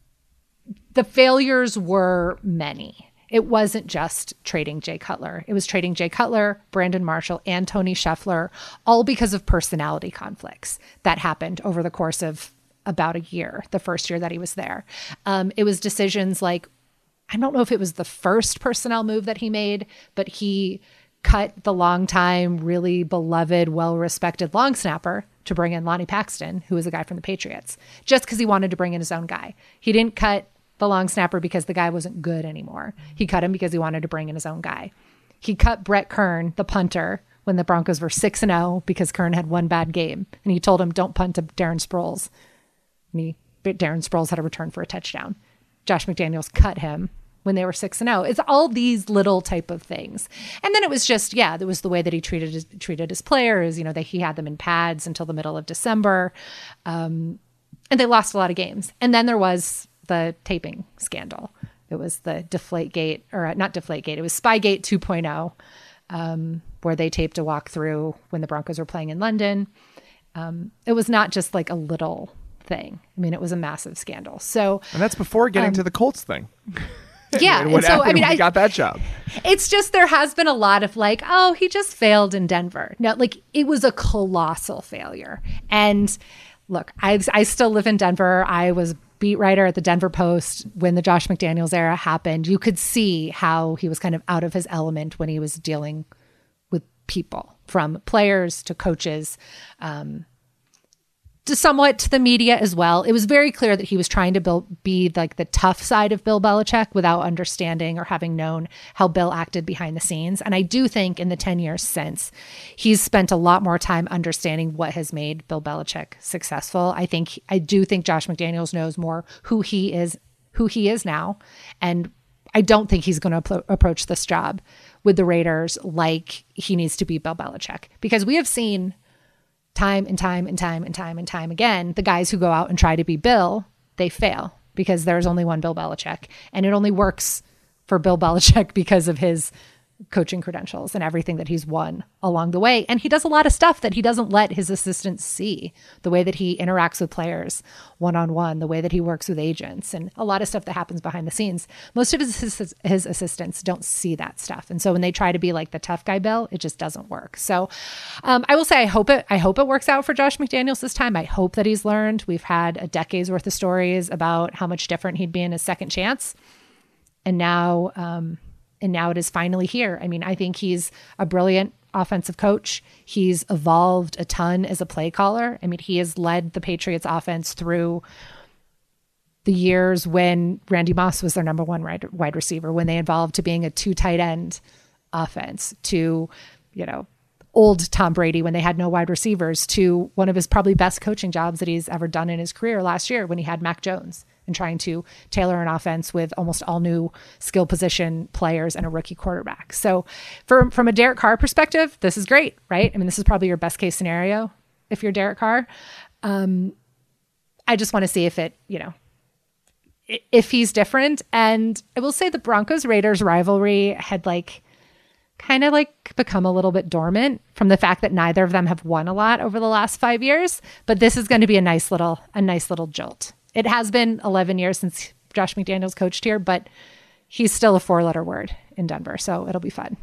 the failures were many. It wasn't just trading Jay Cutler. It was trading Jay Cutler, Brandon Marshall, and Tony Scheffler, all because of personality conflicts that happened over the course of about a year, the first year that he was there. Um, it was decisions like, I don't know if it was the first personnel move that he made, but he cut the longtime, really beloved, well-respected long snapper to bring in Lonnie Paxton, who was a guy from the Patriots, just because he wanted to bring in his own guy. He didn't cut the long snapper because the guy wasn't good anymore. He cut him because he wanted to bring in his own guy. He cut Brett Kern, the punter, when the Broncos were six and oh because Kern had one bad game. And he told him, don't punt to Darren Sproles. And he, Darren Sproles had a return for a touchdown. Josh McDaniels cut him when they were six and oh. It's all these little type of things. And then it was just, yeah, there was the way that he treated his, treated his players. You know, that he had them in pads until the middle of December. Um, and they lost a lot of games. And then there was the taping scandal. It was the Deflategate, or not Deflategate, it was Spygate two point oh, um, where they taped a walkthrough when the Broncos were playing in London. Um, it was not just like a little thing. I mean, it was a massive scandal. So, and that's before getting um, to the Colts thing. Yeah. And what and so, happened I mean, when he I got that job. It's just, there has been a lot of like, oh, he just failed in Denver. No, like it was a colossal failure. And look, I I still live in Denver. I was beat writer at the Denver Post when the Josh McDaniels era happened. You could see how he was kind of out of his element when he was dealing with people, from players to coaches, um, to somewhat to the media as well. It was very clear that he was trying to build, be like the tough side of Bill Belichick without understanding or having known how Bill acted behind the scenes. And I do think in the ten years since, he's spent a lot more time understanding what has made Bill Belichick successful. I think, I do think Josh McDaniels knows more who he is, who he is now. And I don't think he's going to ap- approach this job with the Raiders like he needs to be Bill Belichick, because we have seen time and time and time and time and time again, the guys who go out and try to be Bill, they fail because there's only one Bill Belichick, and it only works for Bill Belichick because of his coaching credentials and everything that he's won along the way. And he does a lot of stuff that he doesn't let his assistants see, the way that he interacts with players one-on-one, the way that he works with agents, and a lot of stuff that happens behind the scenes. Most of his, his, his assistants don't see that stuff. And so when they try to be like the tough guy Bill, it just doesn't work. So um, I will say, I hope it, I hope it works out for Josh McDaniels this time. I hope that he's learned. We've had a decade's worth of stories about how much different he'd be in his second chance. And now, um, And now it is finally here. I mean, I think he's a brilliant offensive coach. He's evolved a ton as a play caller. I mean, he has led the Patriots offense through the years when Randy Moss was their number one wide, wide receiver, when they evolved to being a two tight end offense, to, you know, old Tom Brady when they had no wide receivers, to one of his probably best coaching jobs that he's ever done in his career last year when he had Mac Jones and trying to tailor an offense with almost all new skill position players and a rookie quarterback. So for, from a Derek Carr perspective, this is great, right? I mean, this is probably your best case scenario if you're Derek Carr. Um, I just want to see if it, you know, if he's different. And I will say the Broncos Raiders rivalry had like kind of like become a little bit dormant from the fact that neither of them have won a lot over the last five years. But this is going to be a nice little, a nice little jolt. It has been eleven years since Josh McDaniels coached here, but he's still a four letter word in Denver. So it'll be fun.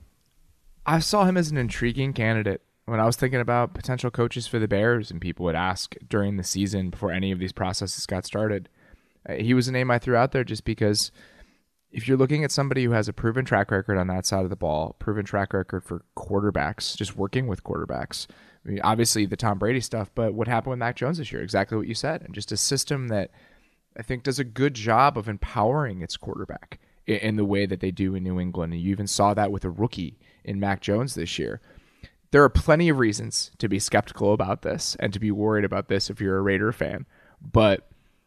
I saw him as an intriguing candidate when I was thinking about potential coaches for the Bears, and people would ask during the season before any of these processes got started. Uh, he was a name I threw out there just because if you're looking at somebody who has a proven track record on that side of the ball, proven track record for quarterbacks, just working with quarterbacks, I mean, obviously the Tom Brady stuff, but what happened with Mac Jones this year, exactly what you said, and just a system that I think does a good job of empowering its quarterback in, in the way that they do in New England. And you even saw that with a rookie in Mac Jones this year. There are plenty of reasons to be skeptical about this and to be worried about this if you're a Raider fan, but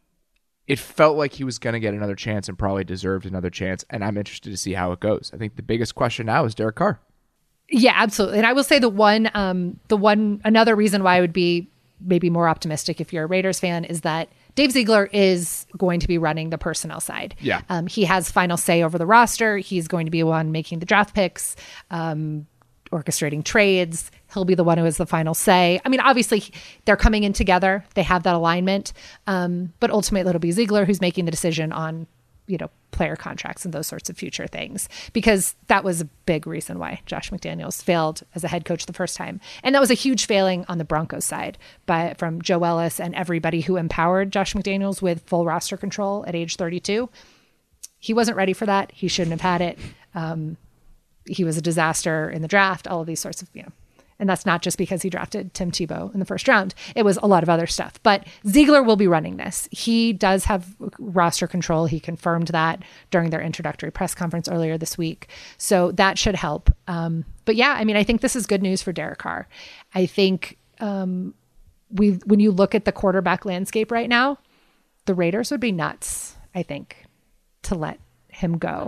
it felt like he was going to get another chance and probably deserved another chance, and I'm interested to see how it goes. I think the biggest question now is Derek Carr. Yeah, absolutely. And I will say the one, um, the one, another reason why I would be maybe more optimistic if you're a Raiders fan is that Dave Ziegler is going to be running the personnel side. Yeah. Um, he has final say over the roster. He's going to be the one making the draft picks, um, orchestrating trades. He'll be the one who has the final say. I mean, obviously they're coming in together. They have that alignment. Um, but ultimately it'll be Ziegler who's making the decision on, you know, player contracts and those sorts of future things, because that was a big reason why Josh McDaniels failed as a head coach the first time. And that was a huge failing on the Broncos side by from Joe Ellis and everybody who empowered Josh McDaniels with full roster control at age thirty-two. He wasn't ready for that. He shouldn't have had it. Um, he was a disaster in the draft, all of these sorts of, you know, and that's not just because he drafted Tim Tebow in the first round. It was a lot of other stuff. But Ziegler will be running this. He does have roster control. He confirmed that during their introductory press conference earlier this week. So that should help. Um, but yeah, I mean, I think this is good news for Derek Carr. I think um, we, when you look at the quarterback landscape right now, the Raiders would be nuts, I think, to let him go.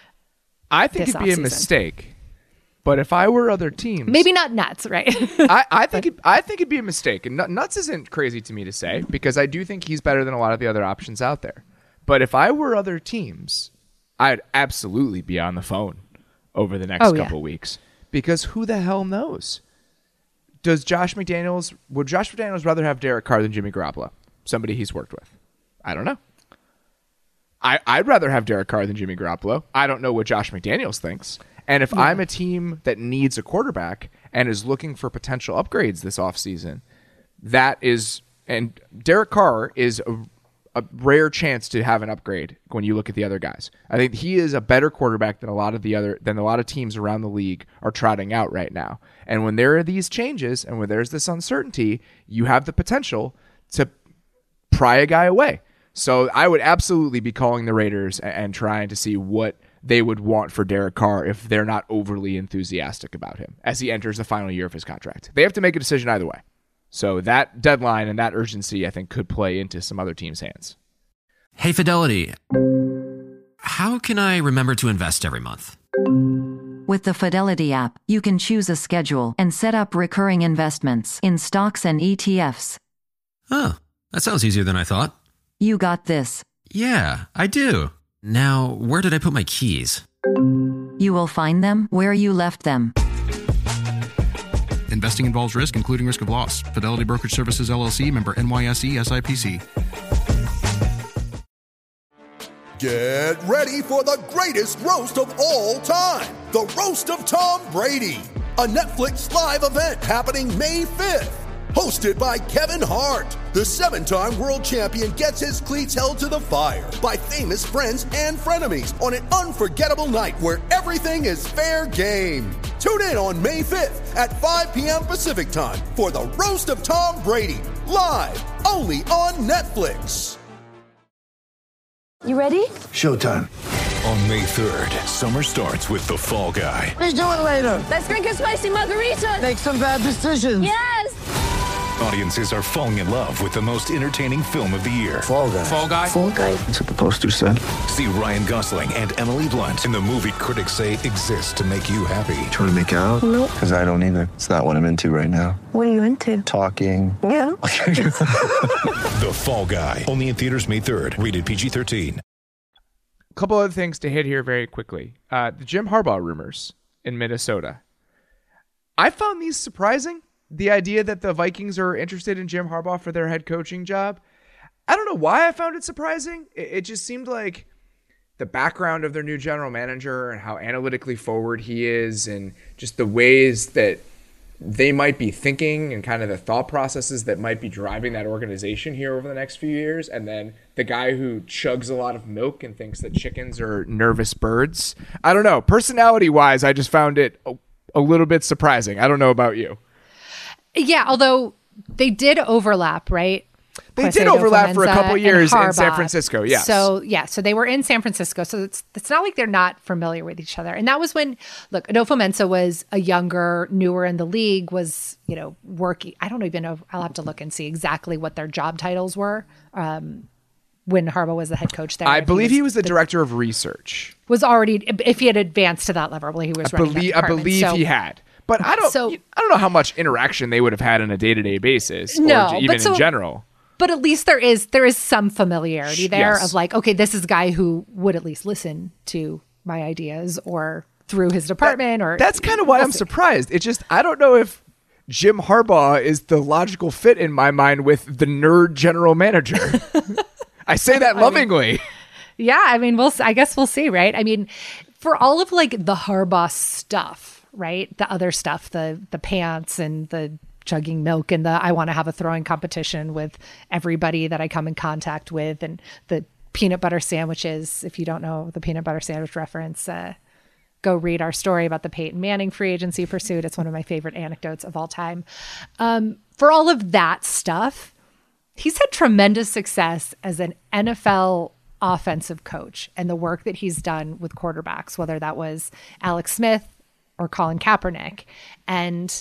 I think it'd be a mistake. But if I were other teams, maybe not nuts, right? I, I think it, I think it'd be a mistake. And nuts isn't crazy to me to say, because I do think he's better than a lot of the other options out there. But if I were other teams, I'd absolutely be on the phone over the next oh, couple yeah. weeks, because who the hell knows? Does Josh McDaniels would Josh McDaniels rather have Derek Carr than Jimmy Garoppolo, somebody he's worked with? I don't know. I, I'd rather have Derek Carr than Jimmy Garoppolo. I don't know what Josh McDaniels thinks. And if yeah. I'm a team that needs a quarterback and is looking for potential upgrades this offseason, that is, and Derek Carr is a, a rare chance to have an upgrade when you look at the other guys. I think he is a better quarterback than a lot of the other, than a lot of teams around the league are trotting out right now. And when there are these changes and when there's this uncertainty, you have the potential to pry a guy away. So I would absolutely be calling the Raiders and, and trying to see what they would want for Derek Carr if they're not overly enthusiastic about him as he enters the final year of his contract. They have to make a decision either way. So that deadline and that urgency, I think, could play into some other teams' hands. Hey, Fidelity. How can I remember to invest every month? With the Fidelity app, you can choose a schedule and set up recurring investments in stocks and E T Fs. Oh, that sounds easier than I thought. You got this. Yeah, I do. Now, where did I put my keys? You will find them where you left them. Investing involves risk, including risk of loss. Fidelity Brokerage Services, L L C, member N Y S E, S I P C. Get ready for the greatest roast of all time. The Roast of Tom Brady. A Netflix live event happening May fifth. Hosted by Kevin Hart, the seven-time world champion gets his cleats held to the fire by famous friends and frenemies on an unforgettable night where everything is fair game. Tune in on May fifth at five p.m. Pacific time for the Roast of Tom Brady, live only on Netflix. You ready? Showtime. On May third, summer starts with The Fall Guy. Let's do it later. Let's drink a spicy margarita. Make some bad decisions. Yes. Audiences are falling in love with the most entertaining film of the year. Fall Guy. Fall Guy. Fall Guy. That's what the poster said. See Ryan Gosling and Emily Blunt in the movie critics say exists to make you happy. Trying to make it out? Nope. Because I don't either. It's not what I'm into right now. What are you into? Talking. Yeah. The Fall Guy. Only in theaters May third. Rated P G thirteen. A couple other things to hit here very quickly. Uh, the Jim Harbaugh rumors in Minnesota. I found these surprising. The idea that the Vikings are interested in Jim Harbaugh for their head coaching job. I don't know why I found it surprising. It, it just seemed like the background of their new general manager and how analytically forward he is and just the ways that they might be thinking and kind of the thought processes that might be driving that organization here over the next few years. And then the guy who chugs a lot of milk and thinks that chickens are nervous birds. I don't know. Personality-wise, I just found it a, a little bit surprising. I don't know about you. Yeah, although they did overlap, right? They Jose did overlap for a Fomenza couple years in Harbaugh. San Francisco, yes. So, yeah, so they were in San Francisco. So it's it's not like they're not familiar with each other. And that was when, look, Adolfo Mensa was a younger, newer in the league, was, you know, working. I don't even know. I'll have to look and see exactly what their job titles were um, when Harbaugh was the head coach there. I believe he was, he was the, the director of research. Was already, if he had advanced to that level, I believe he was I running believe, that I believe so, he had. But I don't so, I don't know how much interaction they would have had on a day-to-day basis no, or even so, in general. But at least there is there is some familiarity there yes. of like, okay, this is a guy who would at least listen to my ideas or through his department. That, or That's kind of why we'll I'm see. surprised. It's just, I don't know if Jim Harbaugh is the logical fit in my mind with the nerd general manager. I say that lovingly. I mean, yeah, I mean, we'll. I guess we'll see, right? I mean, for all of like the Harbaugh stuff, right? The other stuff, the the pants and the chugging milk and the I want to have a throwing competition with everybody that I come in contact with, and the peanut butter sandwiches. If you don't know the peanut butter sandwich reference, uh, go read our story about the Peyton Manning free agency pursuit. It's one of my favorite anecdotes of all time. Um, for all of that stuff, he's had tremendous success as an N F L offensive coach and the work that he's done with quarterbacks, whether that was Alex Smith or Colin Kaepernick. And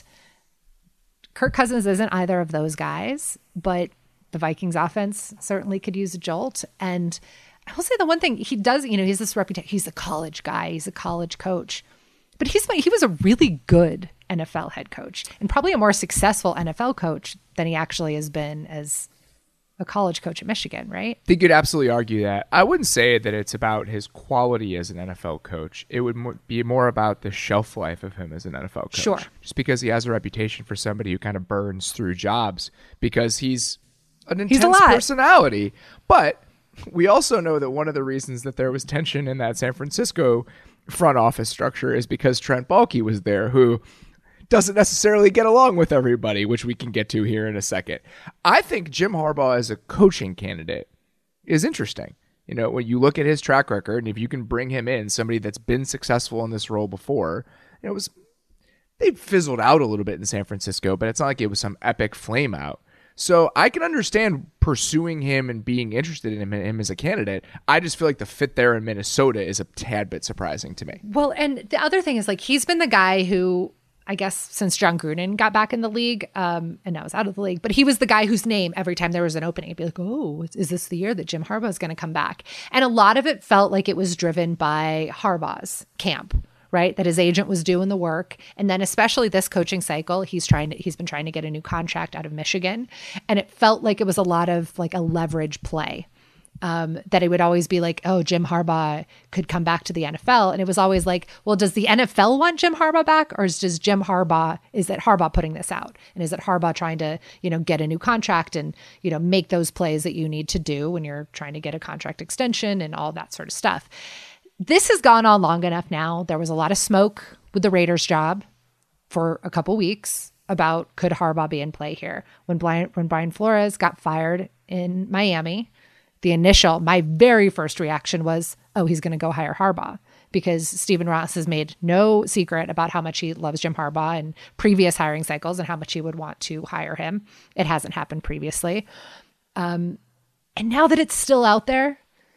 Kirk Cousins isn't either of those guys, but the Vikings offense certainly could use a jolt. And I will say the one thing he does, you know, he's this reputation. He's a college guy. He's a college coach, but he's he was a really good N F L head coach and probably a more successful N F L coach than he actually has been as a college coach at Michigan, right? I think you'd absolutely argue that. I wouldn't say that it's about his quality as an N F L coach. It would mo- be more about the shelf life of him as an N F L coach. Sure. Just because he has a reputation for somebody who kind of burns through jobs because he's an intense he's a lot. personality. But we also know that one of the reasons that there was tension in that San Francisco front office structure is because Trent Baalke was there, who doesn't necessarily get along with everybody, which we can get to here in a second. I think Jim Harbaugh as a coaching candidate is interesting. You know, when you look at his track record, and if you can bring him in, somebody that's been successful in this role before, you know, it was they fizzled out a little bit in San Francisco, but it's not like it was some epic flame out. So I can understand pursuing him and being interested in him, in him as a candidate. I just feel like the fit there in Minnesota is a tad bit surprising to me. Well, and the other thing is like he's been the guy who, I guess since John Gruden got back in the league, um, and now is out of the league, but he was the guy whose name every time there was an opening, it'd be like, oh, is this the year that Jim Harbaugh is going to come back? And a lot of it felt like it was driven by Harbaugh's camp, right? That his agent was doing the work. And then especially this coaching cycle, he's trying to, he's been trying to get a new contract out of Michigan. And it felt like it was a lot of like a leverage play. Um, that it would always be like, oh, Jim Harbaugh could come back to the N F L. And it was always like, well, does the N F L want Jim Harbaugh back? Or is just Jim Harbaugh, is it Harbaugh putting this out? And is it Harbaugh trying to, you know, get a new contract and, you know, make those plays that you need to do when you're trying to get a contract extension and all that sort of stuff? This has gone on long enough now. There was a lot of smoke with the Raiders job for a couple weeks about could Harbaugh be in play here. When Brian, when Brian Flores got fired in Miami, the initial, my very first reaction was, oh, he's going to go hire Harbaugh, because Stephen Ross has made no secret about how much he loves Jim Harbaugh in previous hiring cycles and how much he would want to hire him. It hasn't happened previously. Um, and now that it's still out there,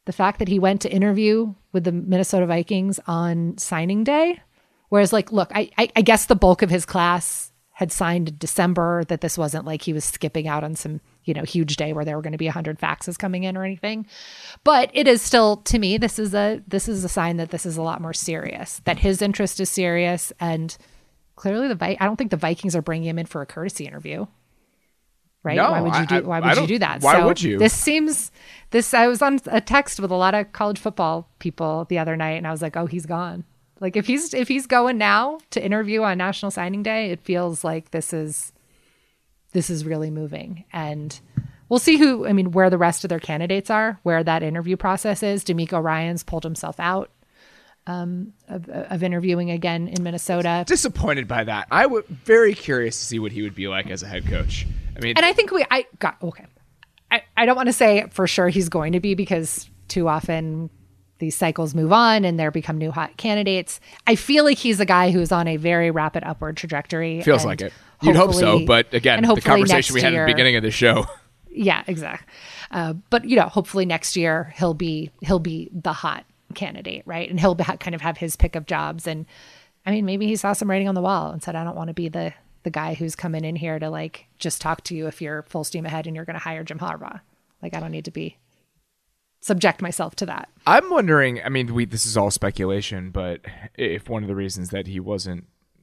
the fact that he went to interview with the Minnesota Vikings on signing day, whereas like, look, I, I, I guess the bulk of his class had signed in December, that this wasn't like he was skipping out on some, you know, huge day where there were going to be a hundred faxes coming in or anything. But it is still, to me, this is a, this is a sign that this is a lot more serious, that his interest is serious. And clearly the Vi- I don't think the Vikings are bringing him in for a courtesy interview. Right? No, why would you do, I, why I would you do that? Why so would you? This seems, this, I was on a text with a lot of college football people the other night and I was like, oh, he's gone. Like if he's if he's going now to interview on National Signing Day, it feels like this is this is really moving. And we'll see who, I mean, where the rest of their candidates are, where that interview process is. D'Amico Ryans pulled himself out um, of, of interviewing again in Minnesota. Disappointed by that. I was very curious to see what he would be like as a head coach. I mean, and I think we, I got, okay. I, I don't want to say for sure he's going to be, because too often these cycles move on and there become new hot candidates. I feel like he's a guy who's on a very rapid upward trajectory. Feels like it. You'd hope so, but again, the conversation we had year, at the beginning of the show. Yeah, exactly. Uh, but you know, hopefully next year he'll be he'll be the hot candidate, right? And he'll be, kind of have his pick of jobs. And I mean, maybe he saw some writing on the wall and said, "I don't want to be the the guy who's coming in here to like just talk to you if you're full steam ahead and you're going to hire Jim Harbaugh. Like, I don't need to be." subject myself to that. I'm wondering, I mean, we this is all speculation, but if one of the reasons that he wasn't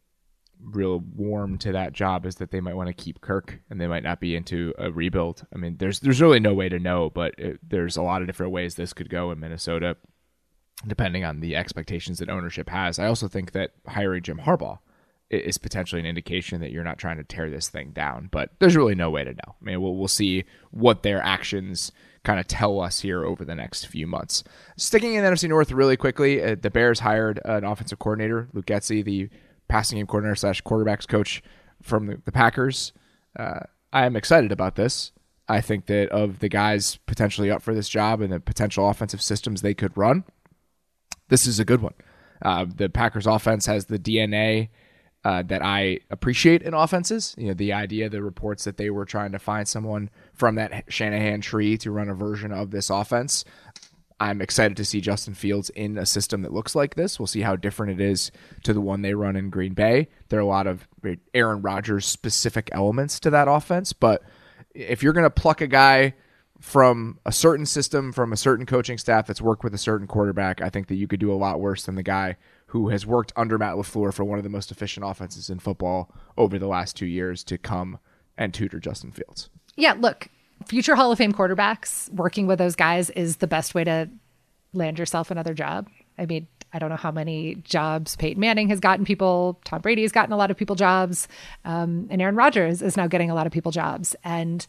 real warm to that job is that they might want to keep Kirk and they might not be into a rebuild. I mean, there's there's really no way to know, but it, there's a lot of different ways this could go in Minnesota, depending on the expectations that ownership has. I also think that hiring Jim Harbaugh is potentially an indication that you're not trying to tear this thing down, but there's really no way to know. I mean, we'll, we'll see what their actions kind of tell us here over the next few months. Sticking in the N F C North really quickly, uh, the Bears hired an offensive coordinator, Luke Getsy, the passing game coordinator slash quarterbacks coach from the, the Packers. Uh, I am excited about this. I think that of the guys potentially up for this job and the potential offensive systems they could run, this is a good one. Uh, the Packers offense has the D N A Uh, that I appreciate in offenses. You know, the idea, the reports that they were trying to find someone from that Shanahan tree to run a version of this offense. I'm excited to see Justin Fields in a system that looks like this. We'll see how different it is to the one they run in Green Bay. There are a lot of Aaron Rodgers specific elements to that offense, but if you're going to pluck a guy from a certain system, from a certain coaching staff that's worked with a certain quarterback, I think that you could do a lot worse than the guy who has worked under Matt LaFleur for one of the most efficient offenses in football over the last two years to come and tutor Justin Fields. Yeah, look, future Hall of Fame quarterbacks, working with those guys is the best way to land yourself another job. I mean, I don't know how many jobs Peyton Manning has gotten people. Tom Brady has gotten a lot of people jobs. Um, and Aaron Rodgers is now getting a lot of people jobs. And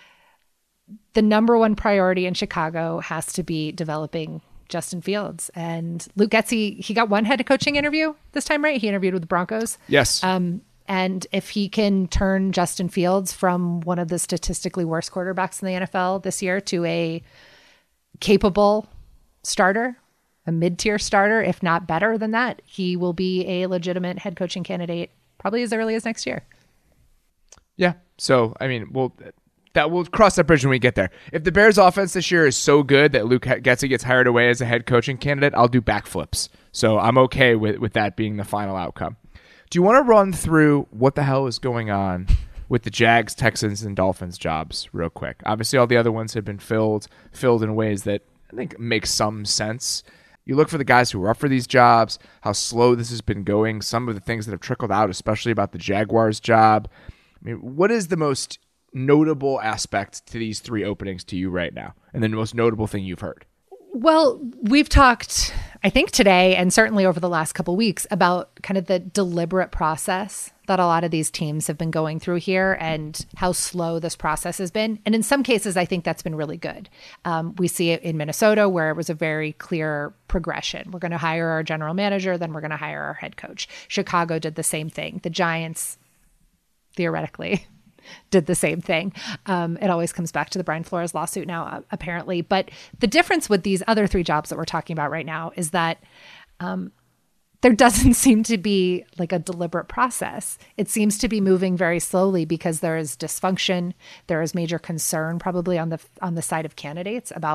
the number one priority in Chicago has to be developing Justin Fields. And Luke Getsy, he got one head coaching interview this time, right? He interviewed with the Broncos. Yes. Um, and if he can turn Justin Fields from one of the statistically worst quarterbacks in the N F L this year to a capable starter, a mid-tier starter, if not better than that, he will be a legitimate head coaching candidate probably as early as next year. Yeah. So, I mean, we'll... That we'll cross that bridge when we get there. If the Bears offense this year is so good that Luke Getsy gets hired away as a head coaching candidate, I'll do backflips. So I'm okay with, with that being the final outcome. Do you want to run through what the hell is going on with the Jags, Texans, and Dolphins jobs real quick? Obviously, all the other ones have been filled, filled in ways that I think make some sense. You look for the guys who are up for these jobs, how slow this has been going, some of the things that have trickled out, especially about the Jaguars job. I mean, what is the most notable aspect to these three openings to you right now, and then the most notable thing you've heard? Well, we've talked, I think today, and certainly over the last couple of weeks, about kind of the deliberate process that a lot of these teams have been going through here and how slow this process has been. And in some cases, I think that's been really good. Um, we see it in Minnesota, where it was a very clear progression. We're going to hire our general manager, then we're going to hire our head coach. Chicago did the same thing. The Giants, theoretically, did the same thing. Um, it always comes back to the Brian Flores lawsuit now, uh, apparently. But the difference with these other three jobs that we're talking about right now is that um, there doesn't seem to be like a deliberate process. It seems to be moving very slowly because there is dysfunction. There is major concern probably on the on the side of candidates about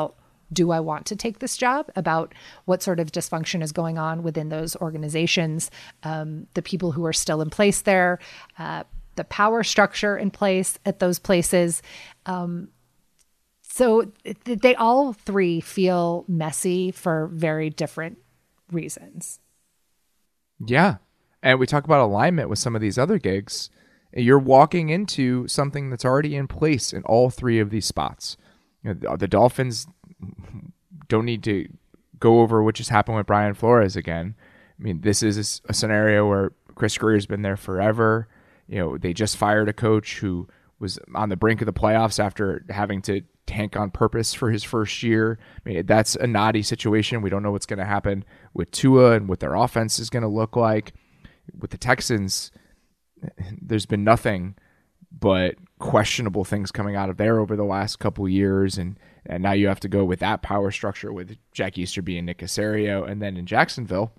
do I want to take this job, about what sort of dysfunction is going on within those organizations, um, the people who are still in place there, uh, the power structure in place at those places. Um, so they all three feel messy for very different reasons. Yeah. And we talk about alignment with some of these other gigs. You're walking into something that's already in place in all three of these spots. You know, the Dolphins don't need to go over what just happened with Brian Flores again. I mean, this is a scenario where Chris Grier's been there forever. You know, they just fired a coach who was on the brink of the playoffs after having to tank on purpose for his first year. I mean, that's a naughty situation. We don't know what's going to happen with Tua and what their offense is going to look like. With the Texans, there's been nothing but questionable things coming out of there over the last couple of years. And, and now you have to go with that power structure with Jack Easterby and Nick Caserio. And then in Jacksonville,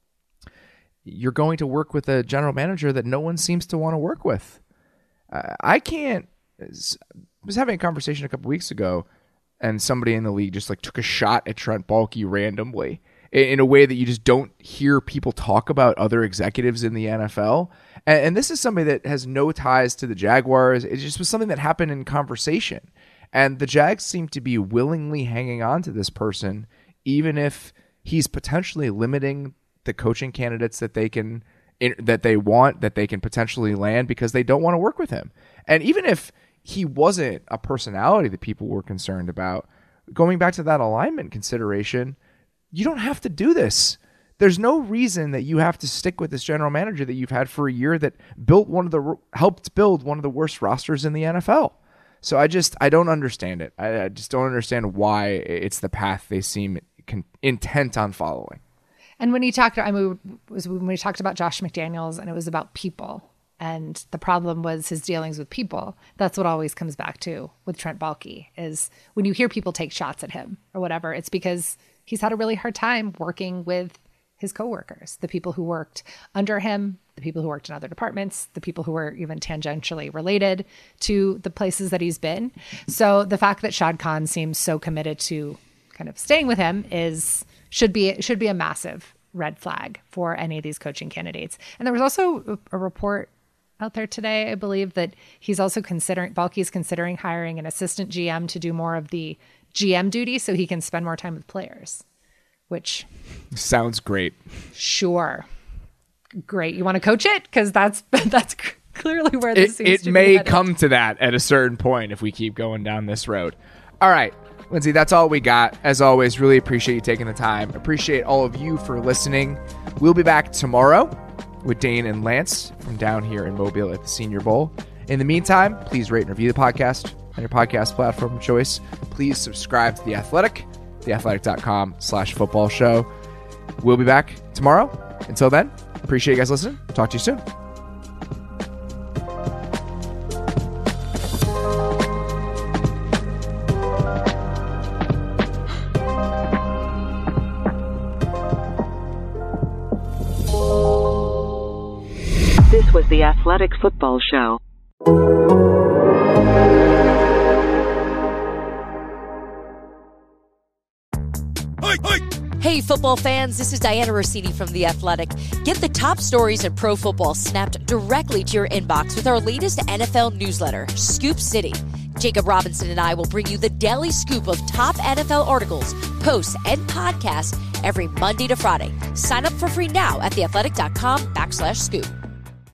you're going to work with a general manager that no one seems to want to work with. Uh, I can't. I was having a conversation a couple weeks ago, and somebody in the league just like took a shot at Trent Baalke randomly in, in a way that you just don't hear people talk about other executives in the N F L. And, and this is somebody that has no ties to the Jaguars. It just was something that happened in conversation. And the Jags seem to be willingly hanging on to this person, even if he's potentially limiting the coaching candidates that they can in, that they want, that they can potentially land, because they don't want to work with him. And even if he wasn't a personality that people were concerned about, going back to that alignment consideration, you don't have to do this. There's no reason that you have to stick with this general manager that you've had for a year that built one of the helped build one of the worst rosters in the N F L. So I just I don't understand it. I, I just don't understand why it's the path they seem con- intent on following. And when he talked, I mean, it was when we talked about Josh McDaniels, and it was about people, and the problem was his dealings with people. That's what always comes back to with Trent Baalke, is when you hear people take shots at him or whatever, it's because he's had a really hard time working with his coworkers, the people who worked under him, the people who worked in other departments, the people who were even tangentially related to the places that he's been. So the fact that Shad Khan seems so committed to kind of staying with him is should be should be a massive red flag for any of these coaching candidates. And there was also a report out there today, I believe, that he's also considering, Baalke's considering hiring an assistant G M to do more of the G M duty so he can spend more time with players, which sounds great. Sure. Great. You want to coach it? Because that's that's clearly where this it, seems it to may be headed. come to that at a certain point if we keep going down this road. All right, Lindsay, that's all we got. As always, really appreciate you taking the time. Appreciate all of you for listening. We'll be back tomorrow with Dane and Lance from down here in Mobile at the Senior Bowl. In the meantime, please rate and review the podcast on your podcast platform of choice. Please subscribe to The Athletic, theathletic.com slash football show. We'll be back tomorrow. Until then, appreciate you guys listening. Talk to you soon. This was the Athletic Football Show. Hey, football fans, this is Diana Rossini from The Athletic. Get the top stories in pro football snapped directly to your inbox with our latest N F L newsletter, Scoop City. Jacob Robinson and I will bring you the daily scoop of top N F L articles, posts, and podcasts every Monday to Friday. Sign up for free now at theathletic.com backslash scoop.